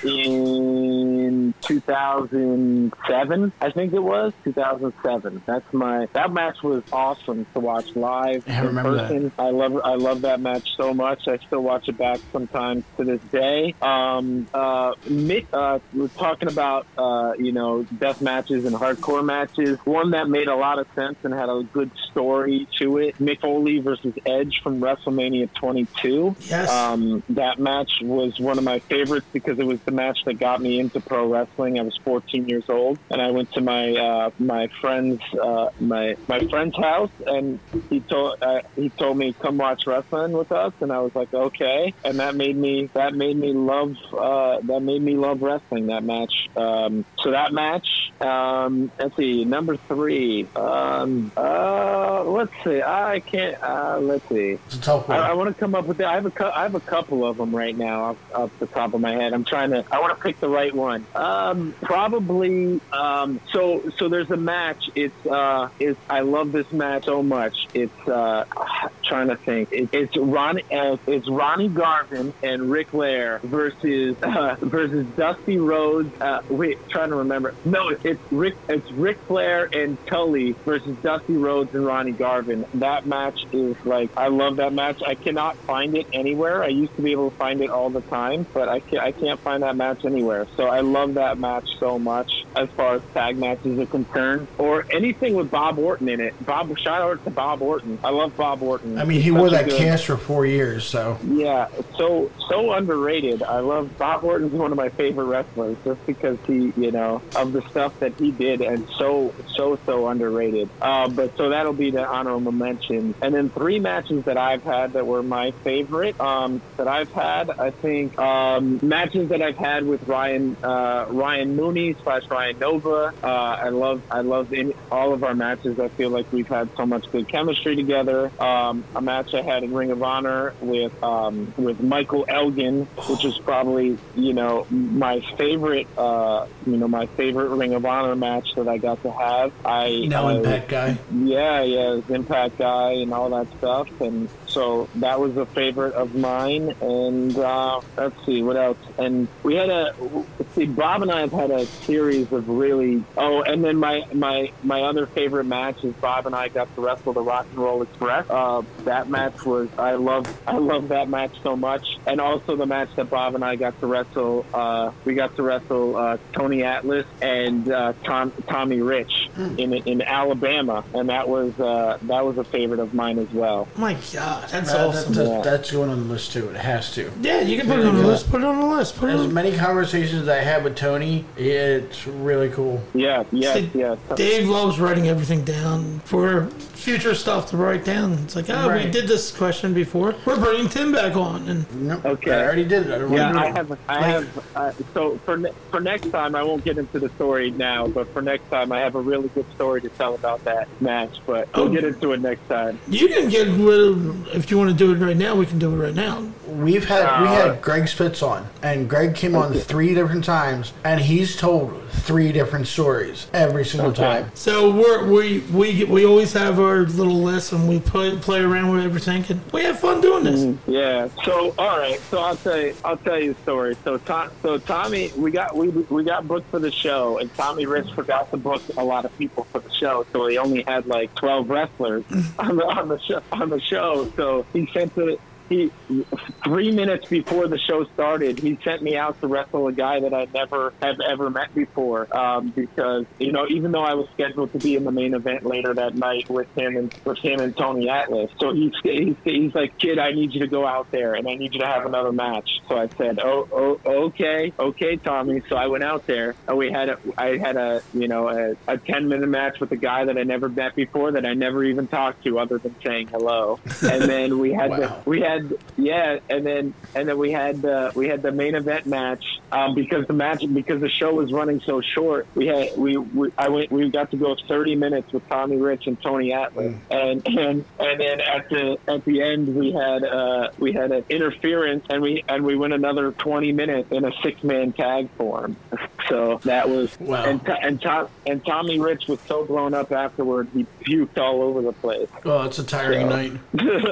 in two thousand seven, I think it was two thousand seven. That's my that match was awesome to watch live I in remember that. person. I love I love that match so much. I still watch it back sometimes to this day. Um, uh, Mick, uh, we're talking about uh, you know death matches and hardcore matches. One that made a lot of sense and had a good story to it. Mick Foley versus Edge from WrestleMania twenty-two. Yes. Um, that match was one of my favorites because it was the match that got me into pro wrestling. wrestling. I was fourteen years old, and I went to my uh, my friend's uh, my my friend's house, and he told uh, he told me come watch wrestling with us, and I was like okay, and that made me that made me love uh, that made me love wrestling. That match. Um, so that match. Um, let's see, number three. Um, uh, let's see. I can't. Uh, let's see. It's a tough one. I, I want to come up with that. I have a cu- I have a couple of them right now off, off the top of my head. I'm trying to. I want to pick the right one. Um, probably. Um, so so there's a match. It's uh, it's. I love this match so much. It's uh, trying to think. It, it's Ronnie. Uh, it's Ronnie Garvin and Ric Flair versus uh, versus Dusty Rhodes. Uh, wait, trying to remember. No, it's, it's Rick. It's Ric Flair and Tully versus Dusty Rhodes and Ronnie Garvin. That match is like I love that match. I cannot find it anywhere. I used to be able to find it all the time, but I can't. I can't find that match anywhere. So I love that match so much as far as tag matches are concerned, or anything with Bob Orton in it. Bob, shout out to Bob Orton. I love Bob Orton. I mean, he He's wore such a that good- cast for four years, so. Yeah, so so underrated. I love Bob Orton's one of my favorite wrestlers just because he, you know, of the stuff that he did, and so so so underrated. Uh, but so that'll be the honorable mention. And then three matches that I've had that were my favorite um, that I've had. I think um, matches that I've had with Ryan uh, Ryan Mooney slash Ryan Nova. Uh, I love I love in all of our matches. I feel like we've had so much good chemistry together. Um, a match I had in Ring of Honor with um, with Michael Elgin, which is probably you know my favorite uh, you know my favorite Ring of Honor match that I got to have. I Now I, Impact guy. Yeah, yeah, his Impact guy and all that stuff, and so that was a favorite of mine. And uh, let's see what else. And we had a let's see. Bob and I have had a series of really. Oh, and then my my my other favorite match is Bob and I got to wrestle the Rock and Roll Express. Uh, that match was I love I love that match so much, and also the match that Bob and I got to wrestle. Uh, we got to wrestle uh, Tony Atlas and uh, Tom Tommy Rich in in Alabama, and that was uh, that was a favorite of mine as well. My God, that's Uh, awesome. that's, Yeah. that's going on the list too. It has to. Yeah, you can put it on the list. Put it on the list. Put it As on. many conversations I had with Tony, it's really cool. Yeah, yeah, See, yeah. Dave loves writing everything down for future stuff to write down. It's like, oh, we Right. did this question before. We're bringing Tim back on, and Nope. Okay. I already did it. I don't Yeah, want to I do it. have. I have. Uh, so for ne- for next time, I won't get into the story now. But for next time, I have a really good story to tell about that match. But we'll Oh. get into it next time. you can get rid of. If you want to do it right now, we can do it right now. We've had we Uh, had Greg Spitz on, and Greg came on three different times, and he's told three different stories every single Okay. time. So we're, we we we always have our little list, and we play play around with everything, and we have fun doing this. Yeah. So all right. So I'll tell you. I'll tell you a story. So Tom, so Tommy, we got we we got booked for the show, and Tommy Rich forgot to book a lot of people for the show, so he only had like twelve wrestlers on the on the show on the show. So he sent the. He, three minutes before the show started, he sent me out to wrestle a guy that I never have ever met before. Um, because you know, even though I was scheduled to be in the main event later that night with him and with him and Tony Atlas, so he's he's, he's like, kid, I need you to go out there and I need you to have another match. So I said, oh, oh okay, okay, Tommy. So I went out there and we had a, I had a you know a, a ten minute match with a guy that I never met before, that I never even talked to other than saying hello. And then we had Wow. the we had yeah, and then and then we had the we had the main event match um, because the match because the show was running so short. We had we, we I went we got to go thirty minutes with Tommy Rich and Tony Atlas, and and and then at the at the end we had uh, we had an interference, and we and we went another twenty minutes in a six man tag form. So that was Wow. and and Tom and Tommy Rich was so blown up afterward, he puked all over the place. Oh, it's a tiring So- night.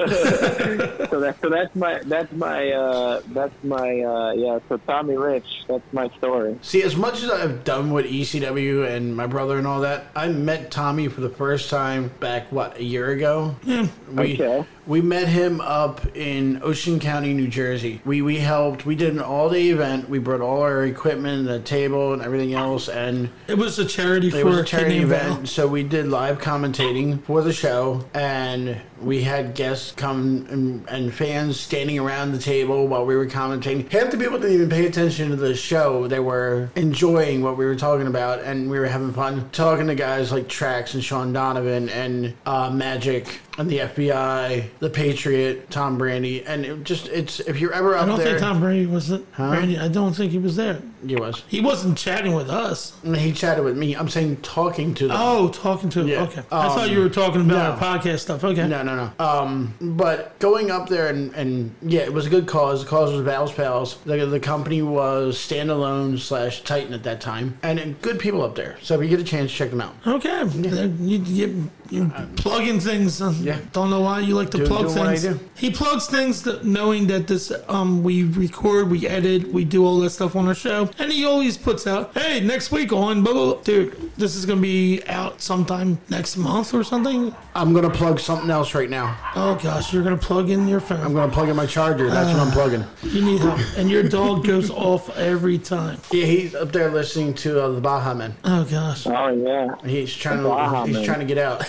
so that so that's my that's my uh that's my uh yeah so Tommy Rich, that's my story. See, as much as I've done with E C W and my brother and all that, I met Tommy for the first time back, what, a year ago? Yeah. We, Okay. We met him up in Ocean County, New Jersey. We we helped. We did an all-day event. We brought all our equipment, the table, and everything else. And it was a charity it for was a charity Kidney event. Val. So we did live commentating for the show, and we had guests come and, and fans standing around the table while we were commentating. Half the people didn't even pay attention to the show. They were enjoying what we were talking about, and we were having fun talking to guys like Trax and Sean Donovan and uh, Magic and the F B I, the Patriot, Tom Brady, and it just it's if you're ever up I don't there, think Tom Brady was it. Huh? Brady, I don't think he was there. he was. He wasn't chatting with us. And he chatted with me. I'm saying talking to them. Oh, talking to Yeah. Okay, I Um, thought you were talking about no. our podcast stuff. Okay. No, no, no. Um, but going up there and, and yeah, it was a good cause. The cause was Val's Pals. The, the company was standalone slash Titan at that time, and, and good people up there. So if you get a chance, check them out. Okay. You, you, you plugging things. Uh, Yeah. Don't know why you like to Do- plug doing what I things. do. He plugs things that, knowing that this um we record, we edit, we do all that stuff on our show, and he always puts out, "Hey, next week on blah blah blah." Dude, this is gonna be out sometime next month or something. I'm gonna plug something else right now. Oh gosh, you're gonna plug in your phone. I'm gonna plug in my charger. That's what I'm plugging. You need help, and your dog goes off every time. Yeah, he's up there listening to uh, the Baja Men. Oh gosh. Oh yeah. He's trying Baja to he's Men. trying to get out.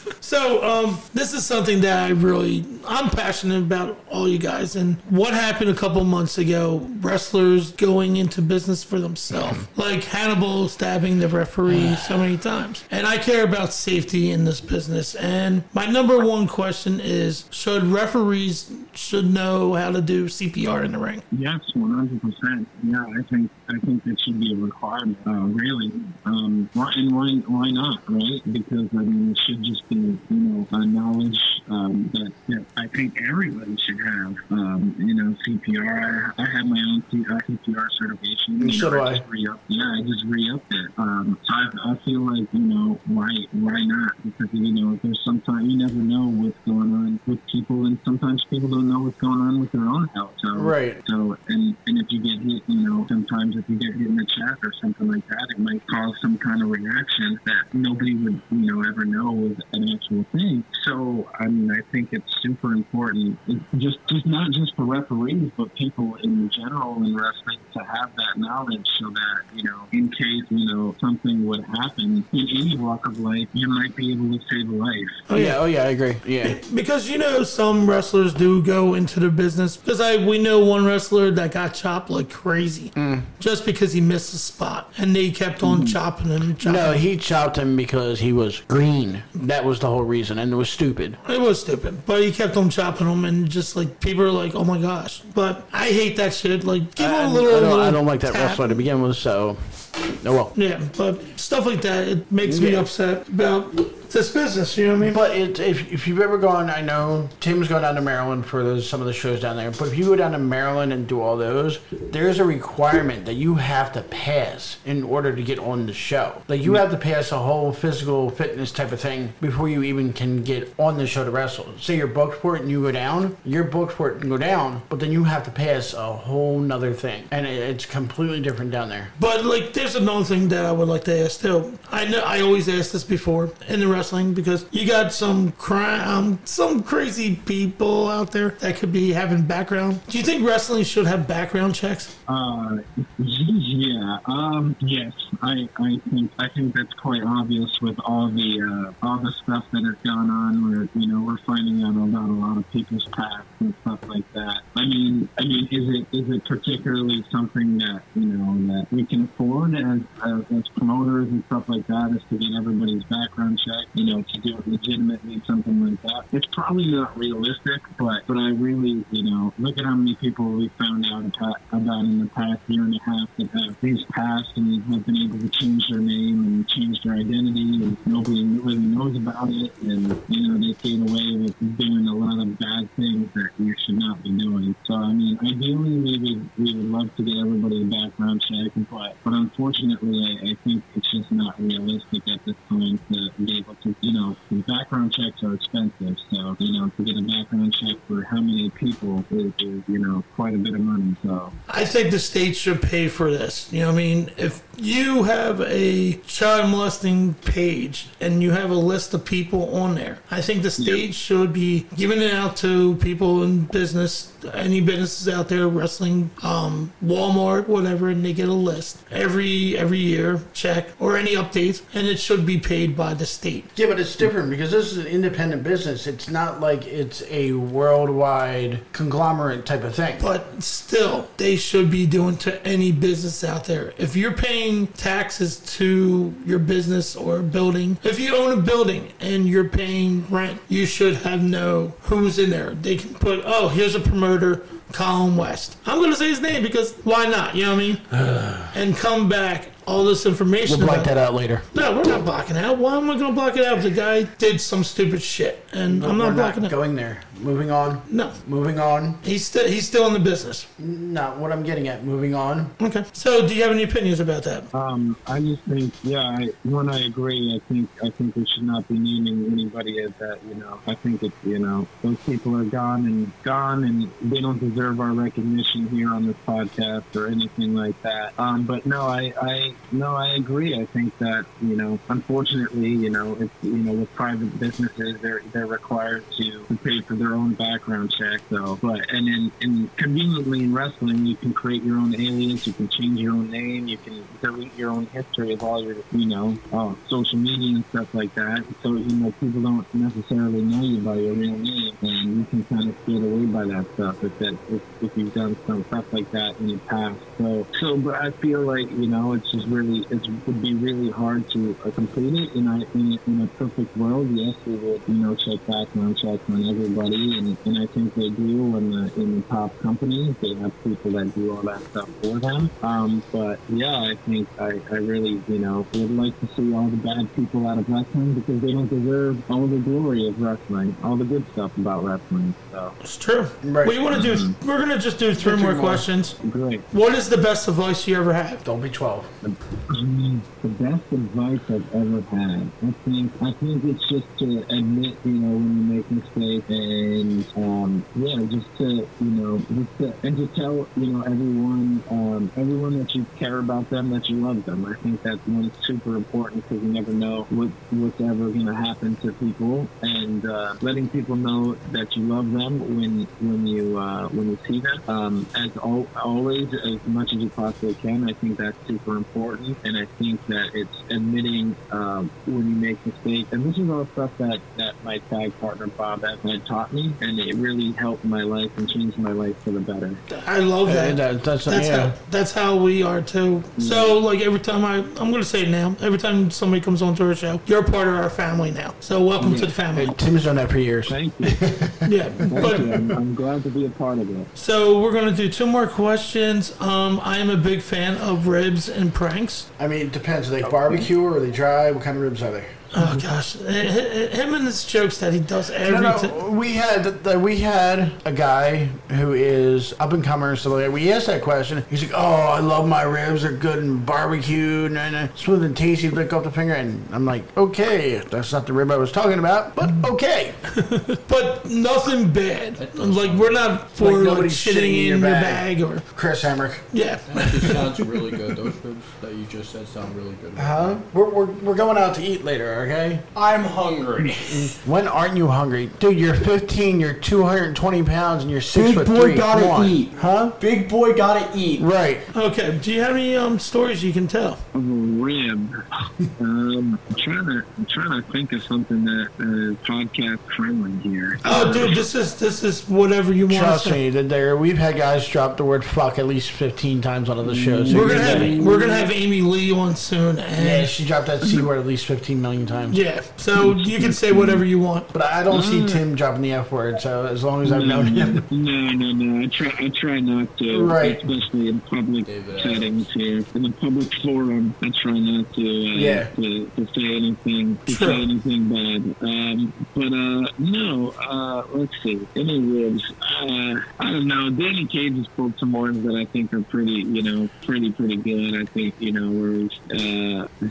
So, um, this is something that I really, I'm passionate about all you guys. And what happened a couple months ago, wrestlers going into business for themselves, like Hannibal stabbing the referee so many times. And I care about safety in this business. And my number one question is, should referees should know how to do C P R in the ring? Yes, one hundred percent. Yeah, I think I think that should be a requirement. Uh, really, um, why, and why why not? Right? Because I mean, it should just be you know a knowledge um, that, that I think everybody should have. Um, you know, C P R. I, I have my own C P R certification. You So know, do I I. just re-up. Yeah, I just re-upped it. Um, so I, I feel like you know why why not? Because you know there's sometimes you never know what's going on with people, and sometimes people don't know what's going on with their own health. So, Right. So, and, and if you get hit, you know, sometimes if you get hit in the chest or something like that, it might cause some kind of reaction that nobody would, you know, ever know was an actual thing. So, I mean, I think it's super important, it's just, just not just for referees, but people in general in wrestling to have that knowledge so that, you know, in case, you know, something would happen in any walk of life, you might be able to save a life. Oh yeah, oh yeah, I agree. Yeah. Because you know some wrestlers do go into the business. Because I we know one wrestler that got chopped like crazy Mm. just because he missed a spot, and they kept on chopping him. Chopping No, him. he chopped him because he was green. That was the whole reason, and it was stupid. It was stupid, but he kept on chopping him, and just like people are like, "Oh my gosh!" But I hate that shit. Like, give him I, a I little. don't, little I don't like that tap. wrestler to begin with, so oh well. Yeah, but stuff like that, it makes me Yeah. upset about this business. You know what I mean? But it, if if you've ever gone, I know Tim's gone down to Maryland for those, some of the shows down there. But if you go down to Maryland and do all those, there's a requirement that you have to pass in order to get on the show. Like you have to pass a whole physical fitness type of thing before you even can get on the show to wrestle. Say you're booked for it and you go down, you're booked for it and go down, but then you have to pass a whole nother thing, and it, it's completely different down there. But like, there's another thing that I would like to ask too. I know I always ask this before in the wrestling because you got some crime, um, some crazy people out there that could be having background. Do you think wrestling should have background checks? Uh, yeah. Um, yes. I, I think I think that's quite obvious with all the uh, all the stuff that has gone on. Where you know we're finding out about a lot of people's past and stuff like that. I mean, I mean, is it is it particularly something that you know that we can afford as as, as promoters and stuff like that? Is to get everybody's background check? You know, to do it legitimately, something like that. It's probably not realistic, but but I really you know look at how many people we found out about in the past year and a half that have these past and have been able to change their name and change their identity, and nobody really knows about it, and you know they get away with doing a lot of bad things that you should not be doing. So I mean, ideally we would we would love to get everybody a background check, but but unfortunately I, I think it's just not realistic at this point to be able you know, background checks are expensive. So, you know, to get a background check for how many people is, is you know, quite a bit of money. So I think the state should pay for this. You know what I mean? If you have a child molesting page and you have a list of people on there, I think the state yeah. should be giving it out to people in business, any businesses out there, wrestling, um, Walmart, whatever, and they get a list every every year, check, or any updates, and it should be paid by the state. Yeah, but it's different because this is an independent business. It's not like it's a worldwide conglomerate type of thing. But still, they should be doing to any business out there. If you're paying taxes to your business or building, if you own a building and you're paying rent, you should have know who's in there. They can put, oh, here's a promoter, Colin West. I'm going to say his name because why not? You know what I mean? And come back. All this information. We'll black about, that out later. No, we're not blocking out. Why am I going to block it out if the guy did some stupid shit? And no, I'm not we're blocking not it. Going there. Moving on. No. Moving on. He's still he's still in the business. Not what I'm getting at. Moving on. Okay. So, do you have any opinions about that? Um, I just think, yeah, I, when I agree, I think I think we should not be naming anybody as that. You know, I think it's you know those people are gone and gone, and they don't deserve our recognition here on this podcast or anything like that. Um, but no, I, I no, I agree. I think that, you know, unfortunately, you know, it's, you know, with private businesses, they're they're required to, to pay for their own background check. So, but and in, in conveniently in wrestling, you can create your own alias, you can change your own name, you can delete your own history of all your, you know, uh, social media and stuff like that. So, you know, people don't necessarily know you by your real name, and you can kind of skate away by that stuff if that if, if you've done some stuff like that in the past. So, so, but I feel like, you know, it's just really it's would be really hard to uh, complete it. In a, in, a, in a perfect world, yes, we would, you know, check background checks on everybody, and, and I think they do in the, in the top companies. They have people that do all that stuff for them. Um, but, yeah, I think I, I really, you know, would like to see all the bad people out of wrestling because they don't deserve all the glory of wrestling, all the good stuff about wrestling. So it's true. Right. What you want to do is, we're going to just do three more, more questions. Great. What is the best advice you ever had? Don't be twelve. Um, the best advice I've ever had. I think I think it's just to admit, you know, when you make mistakes, and um, yeah, just to you know, just to, and to tell you know everyone, um, everyone that you care about them, that you love them. I think that's one super important because you never know what what's ever going to happen to people, and uh, letting people know that you love them when when you uh, when you see them, um, as al- always as much as you possibly can. I think that's super important, and I think that it's admitting um, when you make mistakes. And this is all stuff that, that my tag partner Bob had taught me, and it really helped my life and changed my life for the better. I love that. Yeah, that that's that's yeah. how that's how we are too. So like every time I I'm gonna say it now. Every time somebody comes onto our show, you're part of our family now. So welcome yeah. to the family. Hey, Tim's done that for years. Thank you. Yeah, Thank but you. I'm, I'm glad to be a part of it. So we're gonna do two more questions. Um, I am a big fan of ribs and pranks. I mean, it depends. Are they barbecue or are they dry? What kind of ribs are they? Oh gosh, him and his jokes that he does every No, time. no, we had the, we had a guy who is up and comer and stuff like that. We asked that question. He's like, "Oh, I love my ribs. They're good and barbecued and uh, smooth and tasty. Lick off the finger." And I'm like, "Okay, that's not the rib I was talking about, but okay." But nothing bad. Like we're not for Like like, nobody's shitting in your bag. bag or Chris Emmerich. yeah. That actually sounds really good. Those ribs that you just said sound really good. Huh? We're, we're we're going out to eat later, okay? I'm hungry. When aren't you hungry, dude? You're fifteen. You're two hundred twenty pounds, and you're six Big foot boy three. gotta Come on. eat. Huh? Big boy gotta eat. Right. Okay. Do you have any um stories you can tell? Of a rib. Um, I'm trying to I'm trying to think of something that is podcast friendly here. Oh, dude, this is this is whatever you want. Trust to say. me, that there we've had guys drop the word "fuck" at least fifteen times on other shows. So We're you're gonna have ready. we're gonna have Amy Lee on soon, Yeah, and she dropped that c word at least fifteen million times. yeah. So you can say whatever you want. But I don't see Tim dropping the F word. So as long as I've known him, No, no, no. I try. I try not to, Right. especially in public David settings here, in the public forum. I try not to, uh, Yeah. to, to say anything, to True. say anything bad. Um, but uh, no. Uh, let's see. Any ribs? Uh, I don't know. Danny Cage has pulled some ones that I think are pretty, you know, pretty, pretty good. I think, you know, where he's uh,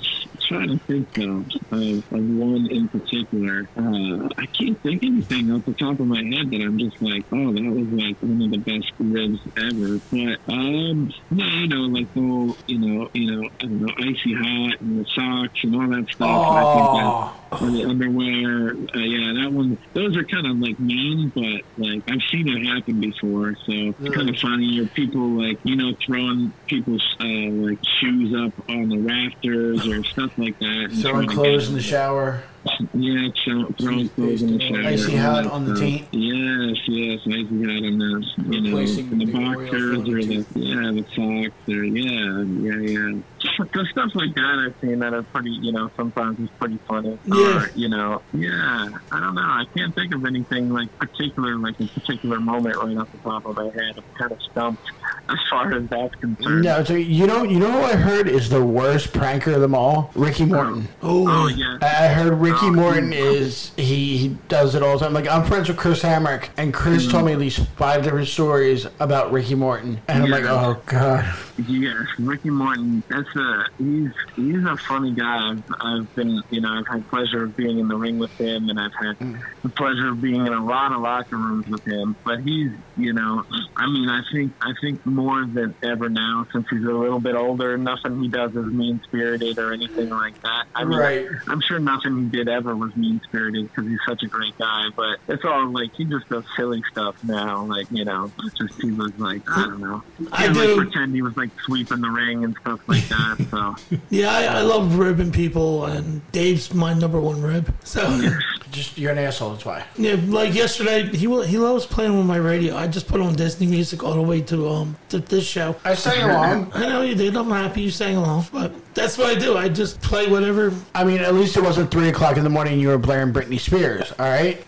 trying to think though of, of one in particular. Uh, I can't think anything off the top of my head that I'm just like, oh, that was like one of the best ribs ever. But um, no, you know, like the whole, you know, you know, I don't know, icy hot and the socks and all that stuff. Oh. I think that, or the underwear, uh, yeah, that one. Those are kind of like mean, but like I've seen it happen before, so it's kind of funny. Or people like, you know, throwing people's uh, like shoes up on the rafters or stuff like that. And Throwing clothes in the shower. Yeah, so, throwing clothes in the shower. Icy hot on the taint. Yes, yes, icy hot on the, you know, the boxers or the, yeah, the socks or, yeah, yeah, yeah. The stuff like that I've seen that are pretty, you know, sometimes it's pretty funny. Yeah. Or, you know, yeah, I don't know. I can't think of anything like particular, like a particular moment right off the top of my head. I'm kind of stumped as far as that's concerned. No, so you know, you know who I heard is the worst pranker of them all? Ricky Morton. Oh, Oh, yeah. I I heard Ricky Oh, Morton yeah. is he, he does it all the time. Like I'm friends with Chris Hamrick, and Chris Mm-hmm. told me at least five different stories about Ricky Morton, and I'm like, Yeah. oh god. Yes, Ricky Morton. That's a he's he's a funny guy. I've, I've been, you know, I've had pleasure of being in the ring with him, and I've had the pleasure of being in a lot of locker rooms with him. But he's, you know, I mean, I think I think more than ever now, since he's a little bit older, nothing he does is mean spirited or anything like that. I mean, Right. I'm sure nothing he did ever was mean spirited because he's such a great guy. But it's all like he just does silly stuff now. Like, you know, it's just he was like, I don't know. I Can't, do. like, pretend he was like sweeping the ring and stuff like that. So Yeah, I, I love ribbing people, and Dave's my number one rib. So, Just you're an asshole. That's why. yeah, like yesterday, he wa- he loves playing with my radio. I just put on Disney music all the way to um to this show. I sang along. I know you did. I'm happy you sang along, but that's what I do. I just play whatever. I mean, at least it wasn't three o'clock in the morning and you were blaring Britney Spears, all right?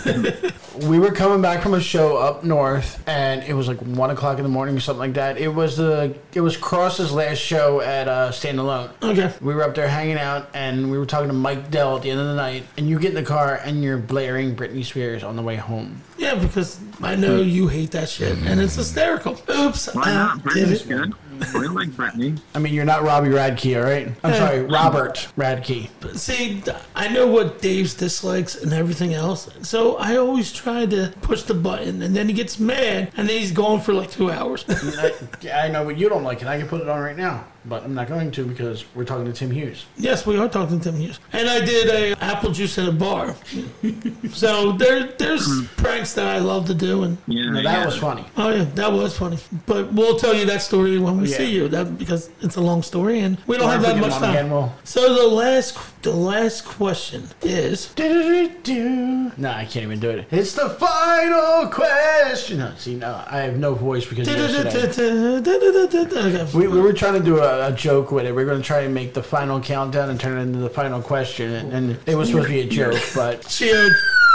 We were coming back from a show up north, and it was like one o'clock in the morning or something like that. It was the it was Cross's last show at uh, Stand Alone. Okay. We were up there hanging out, and we were talking to Mike Dell at the end of the night, and you get in the car, and you're blaring Britney Spears on the way home. Yeah, because I know you hate that shit, and it's hysterical. Oops, why I not? did Brittany's it. good. We like Brittany. I mean, you're not Robbie Radke, all right? I'm Hey. sorry, Robert Radke. See, I know what Dave's dislikes and everything else, so I always try to push the button, and then he gets mad, and then he's gone for like two hours. I, I know what you don't like, and I can put it on right now, but I'm not going to because we're talking to Tim Hughes. Yes, we are talking to Tim Hughes, and I did a apple juice at a bar. So there, there's pranks that I love to do, and Yeah, Now, that yeah. was funny. oh yeah, that was funny. But we'll tell you that story when we Yeah. see you, that because it's a long story, and we don't Or have if we that get much him on time. again, we'll- So the last, the last question is. Do-do-do-do. No, I can't even do it. It's the final question. No, see, no, I have no voice because of yesterday. Okay. We, we were trying to do a, a joke with it. We were going to try and make the final countdown and turn it into the final question, and, and it was supposed to be a joke, but Chio,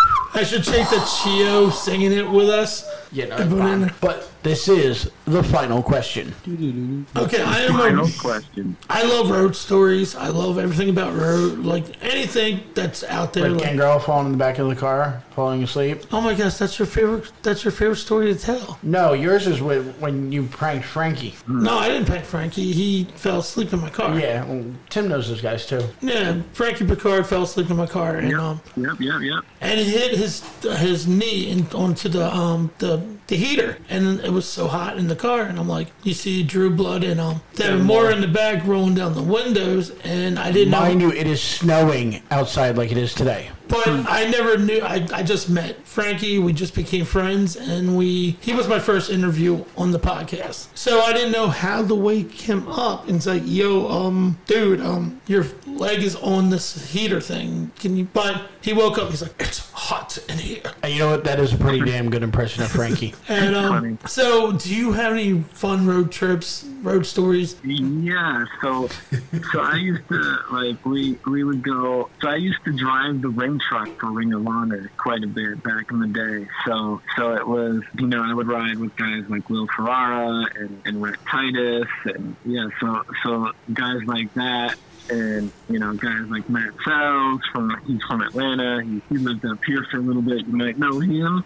I should take the Chio singing it with us. you know, And put fine. in- But this is the final question. Okay, I am Final a, question. I love road stories. I love everything about road, like anything that's out there. Like Like, Gangrel falling in the back of the car, falling asleep. oh my gosh, that's your favorite. That's your favorite story to tell. No, yours is when, when you pranked Frankie. No, I didn't prank Frankie. He fell asleep in my car. Yeah, well, Tim knows those guys too. Yeah, Frankie Picard fell asleep in my car, and um, Yep, yep, yep. and he hit his his knee in, onto the um the the heater, and it was so hot in the car, and I'm like, you see Drew Blood and um Devin Moore in the back rolling down the windows, and I didn't know. Mind you, it is snowing outside like it is today. But I never knew. I, I just met Frankie. We just became friends, and we he was my first interview on the podcast. So I didn't know how to wake him up and say, "Yo, um, dude, um, your leg is on this heater thing. Can you?" But he woke up. He's like, "It's hot in here." And you know what? That is a pretty damn good impression of Frankie. And um, Funny. so, do you have any fun road trips, road stories? Yeah, so so I used to like we we would go. So I used to drive the ring truck for Ring of Honor quite a bit back in the day. So so it was, you know, I would ride with guys like Will Ferrara and and Rick Titus, and yeah, so so guys like that. And, you know, guys like Matt Sells, from he's from Atlanta. He, he lived up here for a little bit. You might know him.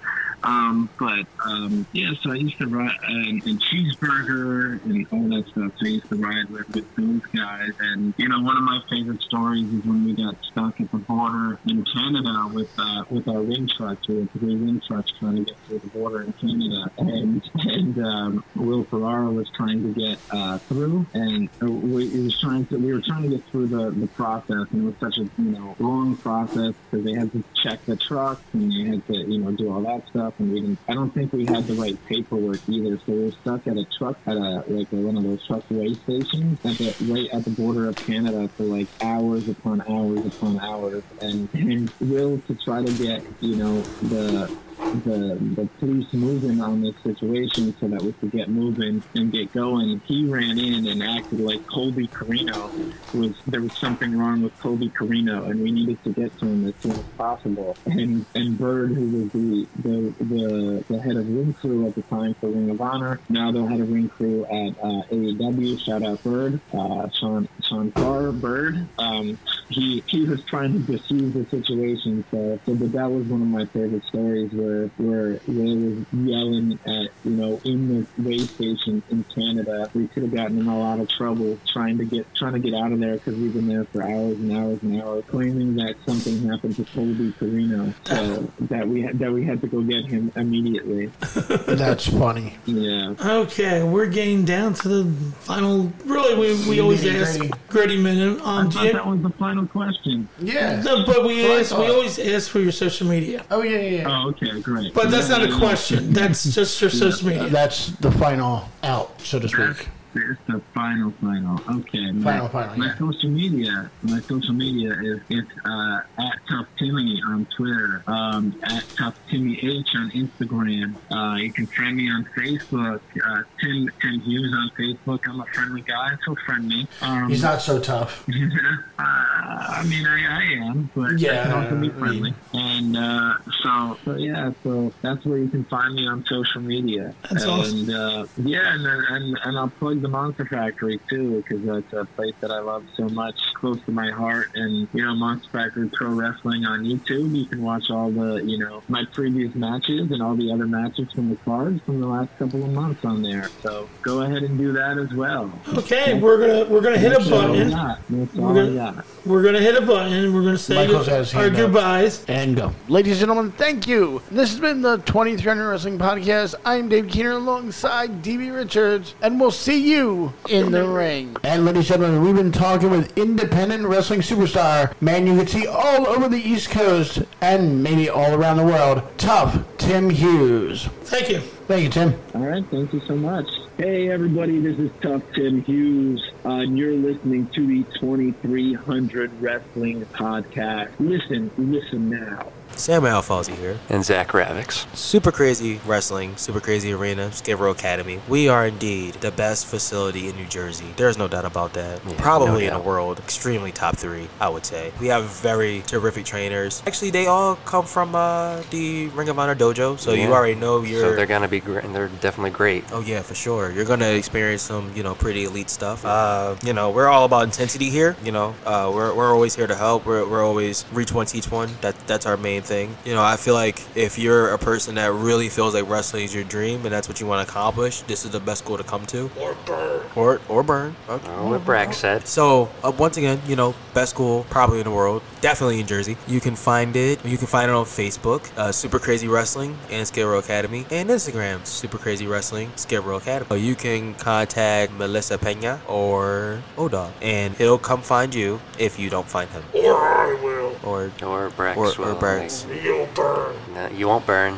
Um, but um, yeah, so I used to ride and, and cheeseburger and all that stuff. So I used to ride with, with those guys. And you know, one of my favorite stories is when we got stuck at the border in Canada with uh, with our rim trucks. We had three rim trucks trying to get through the border in Canada, and and um, Will Ferraro was trying to get uh, through, and we he was trying to we were trying to get through the, the process, and it was such a you know long process because they had to check the trucks and they had to you know do all that stuff, and we didn't. I don't think we had the right paperwork either, so we were stuck at a truck at a like a, one of those truck weigh stations at the right at the border of Canada for like hours upon hours upon hours, and and Will to try to get you know the. the the police moving on this situation so that we could get moving and get going. He ran in and acted like Colby Carino was there was something wrong with Colby Carino, and we needed to get to him as soon as possible. And and Bird, who was the the the, the head of ring crew at the time for Ring of Honor, now the head of ring crew at uh, A E W. Shout out Bird, uh, Sean Sean Carr Bird. Um, he he was trying to diffuse the situation. So so but that was one of my favorite stories where. Where Will was yelling at, you know, in the weigh station in Canada. We could have gotten in a lot of trouble trying to get trying to get out of there because we've been there for hours and hours and hours, claiming that something happened to Colby Carino, so that we had that we had to go get him immediately. That's funny. Yeah. Okay, we're getting down to the final. Really, we, we always ask Gritty Minute. Um, I do thought you, that was the final question. Yeah. no, but we Well, I ask, we thought- always ask for your social media. Oh yeah, yeah. yeah. Oh, okay, great. But that's not a question. That's just your social media. That's the final out, so to That's, speak. it's the final, final. Okay. My, Final, final, My yeah. social media, my social media is it's uh, at Tough Timmy on Twitter, um, at Tough Timmy H on Instagram. Uh, you can friend me on Facebook, uh, Tim Tim Hughes on Facebook. I'm a friendly guy, so friend me. Um, He's not so tough. uh, I mean, I, I am, but Yeah, I can also be I mean- friendly. And uh, so, so yeah, so that's where you can find me on social media. That's and, awesome. Uh, yeah, and, and and I'll plug the Monster Factory too, because that's a place that I love so much, close to my heart. And you know, Monster Factory Pro Wrestling on YouTube. You can watch all the, you know, my previous matches and all the other matches from the cards from the last couple of months on there. So go ahead and do that as well. Okay, we're gonna we're gonna hit a That's all I button. got. That's We're all gonna- I got. We're gonna hit a button. We're gonna say Michael's had his our hand up. goodbyes. And go. Ladies and gentlemen, thank you. This has been the twenty-three hundred Wrestling Podcast. I'm Dave Keener alongside D B Richards, and we'll see you in the ring. And ladies and gentlemen, we've been talking with independent wrestling superstar, man you can see all over the East Coast and maybe all around the world, Tough Tim Hughes. Thank you. Thank you, Tim. All right, thank you so much. Hey, everybody, this is Tough Tim Hughes, uh, and you're listening to the twenty-three hundred Wrestling Podcast. Listen, listen now. Sam Alfozzi here. And Zach Ravix. Super Crazy Wrestling, Super Crazy Arena, Skid Row Academy. We are indeed the best facility in New Jersey. There's no doubt about that. Yeah, Probably no in the doubt. world. Extremely top three, I would say. We have very terrific trainers. Actually, they all come from uh, the Ring of Honor dojo, so Yeah. you already know you're... So they're gonna be great, and they're definitely great. Oh yeah, for sure. You're gonna experience some, you know, pretty elite stuff. Uh, you know, we're all about intensity here. You know, uh, we're we're always here to help. We're we're always reach one, teach one. That that's our main thing. You know, I feel like if you're a person that really feels like wrestling is your dream and that's what you want to accomplish, this is the best school to come to. Or burn. Or or burn. Okay. Oh, what Bragg said. So uh, once again, you know, best school probably in the world, definitely in Jersey. You can find it. You can find it on Facebook, uh, Super Crazy Wrestling and Skid Row Academy, and Instagram, Super Crazy Wrestling, Skid Row Academy. Uh, you can contact Melissa Pena or O-Dog, and he'll come find you if you don't find him. Or I will. Or Or Brax or, will. or Brax. No, you won't burn.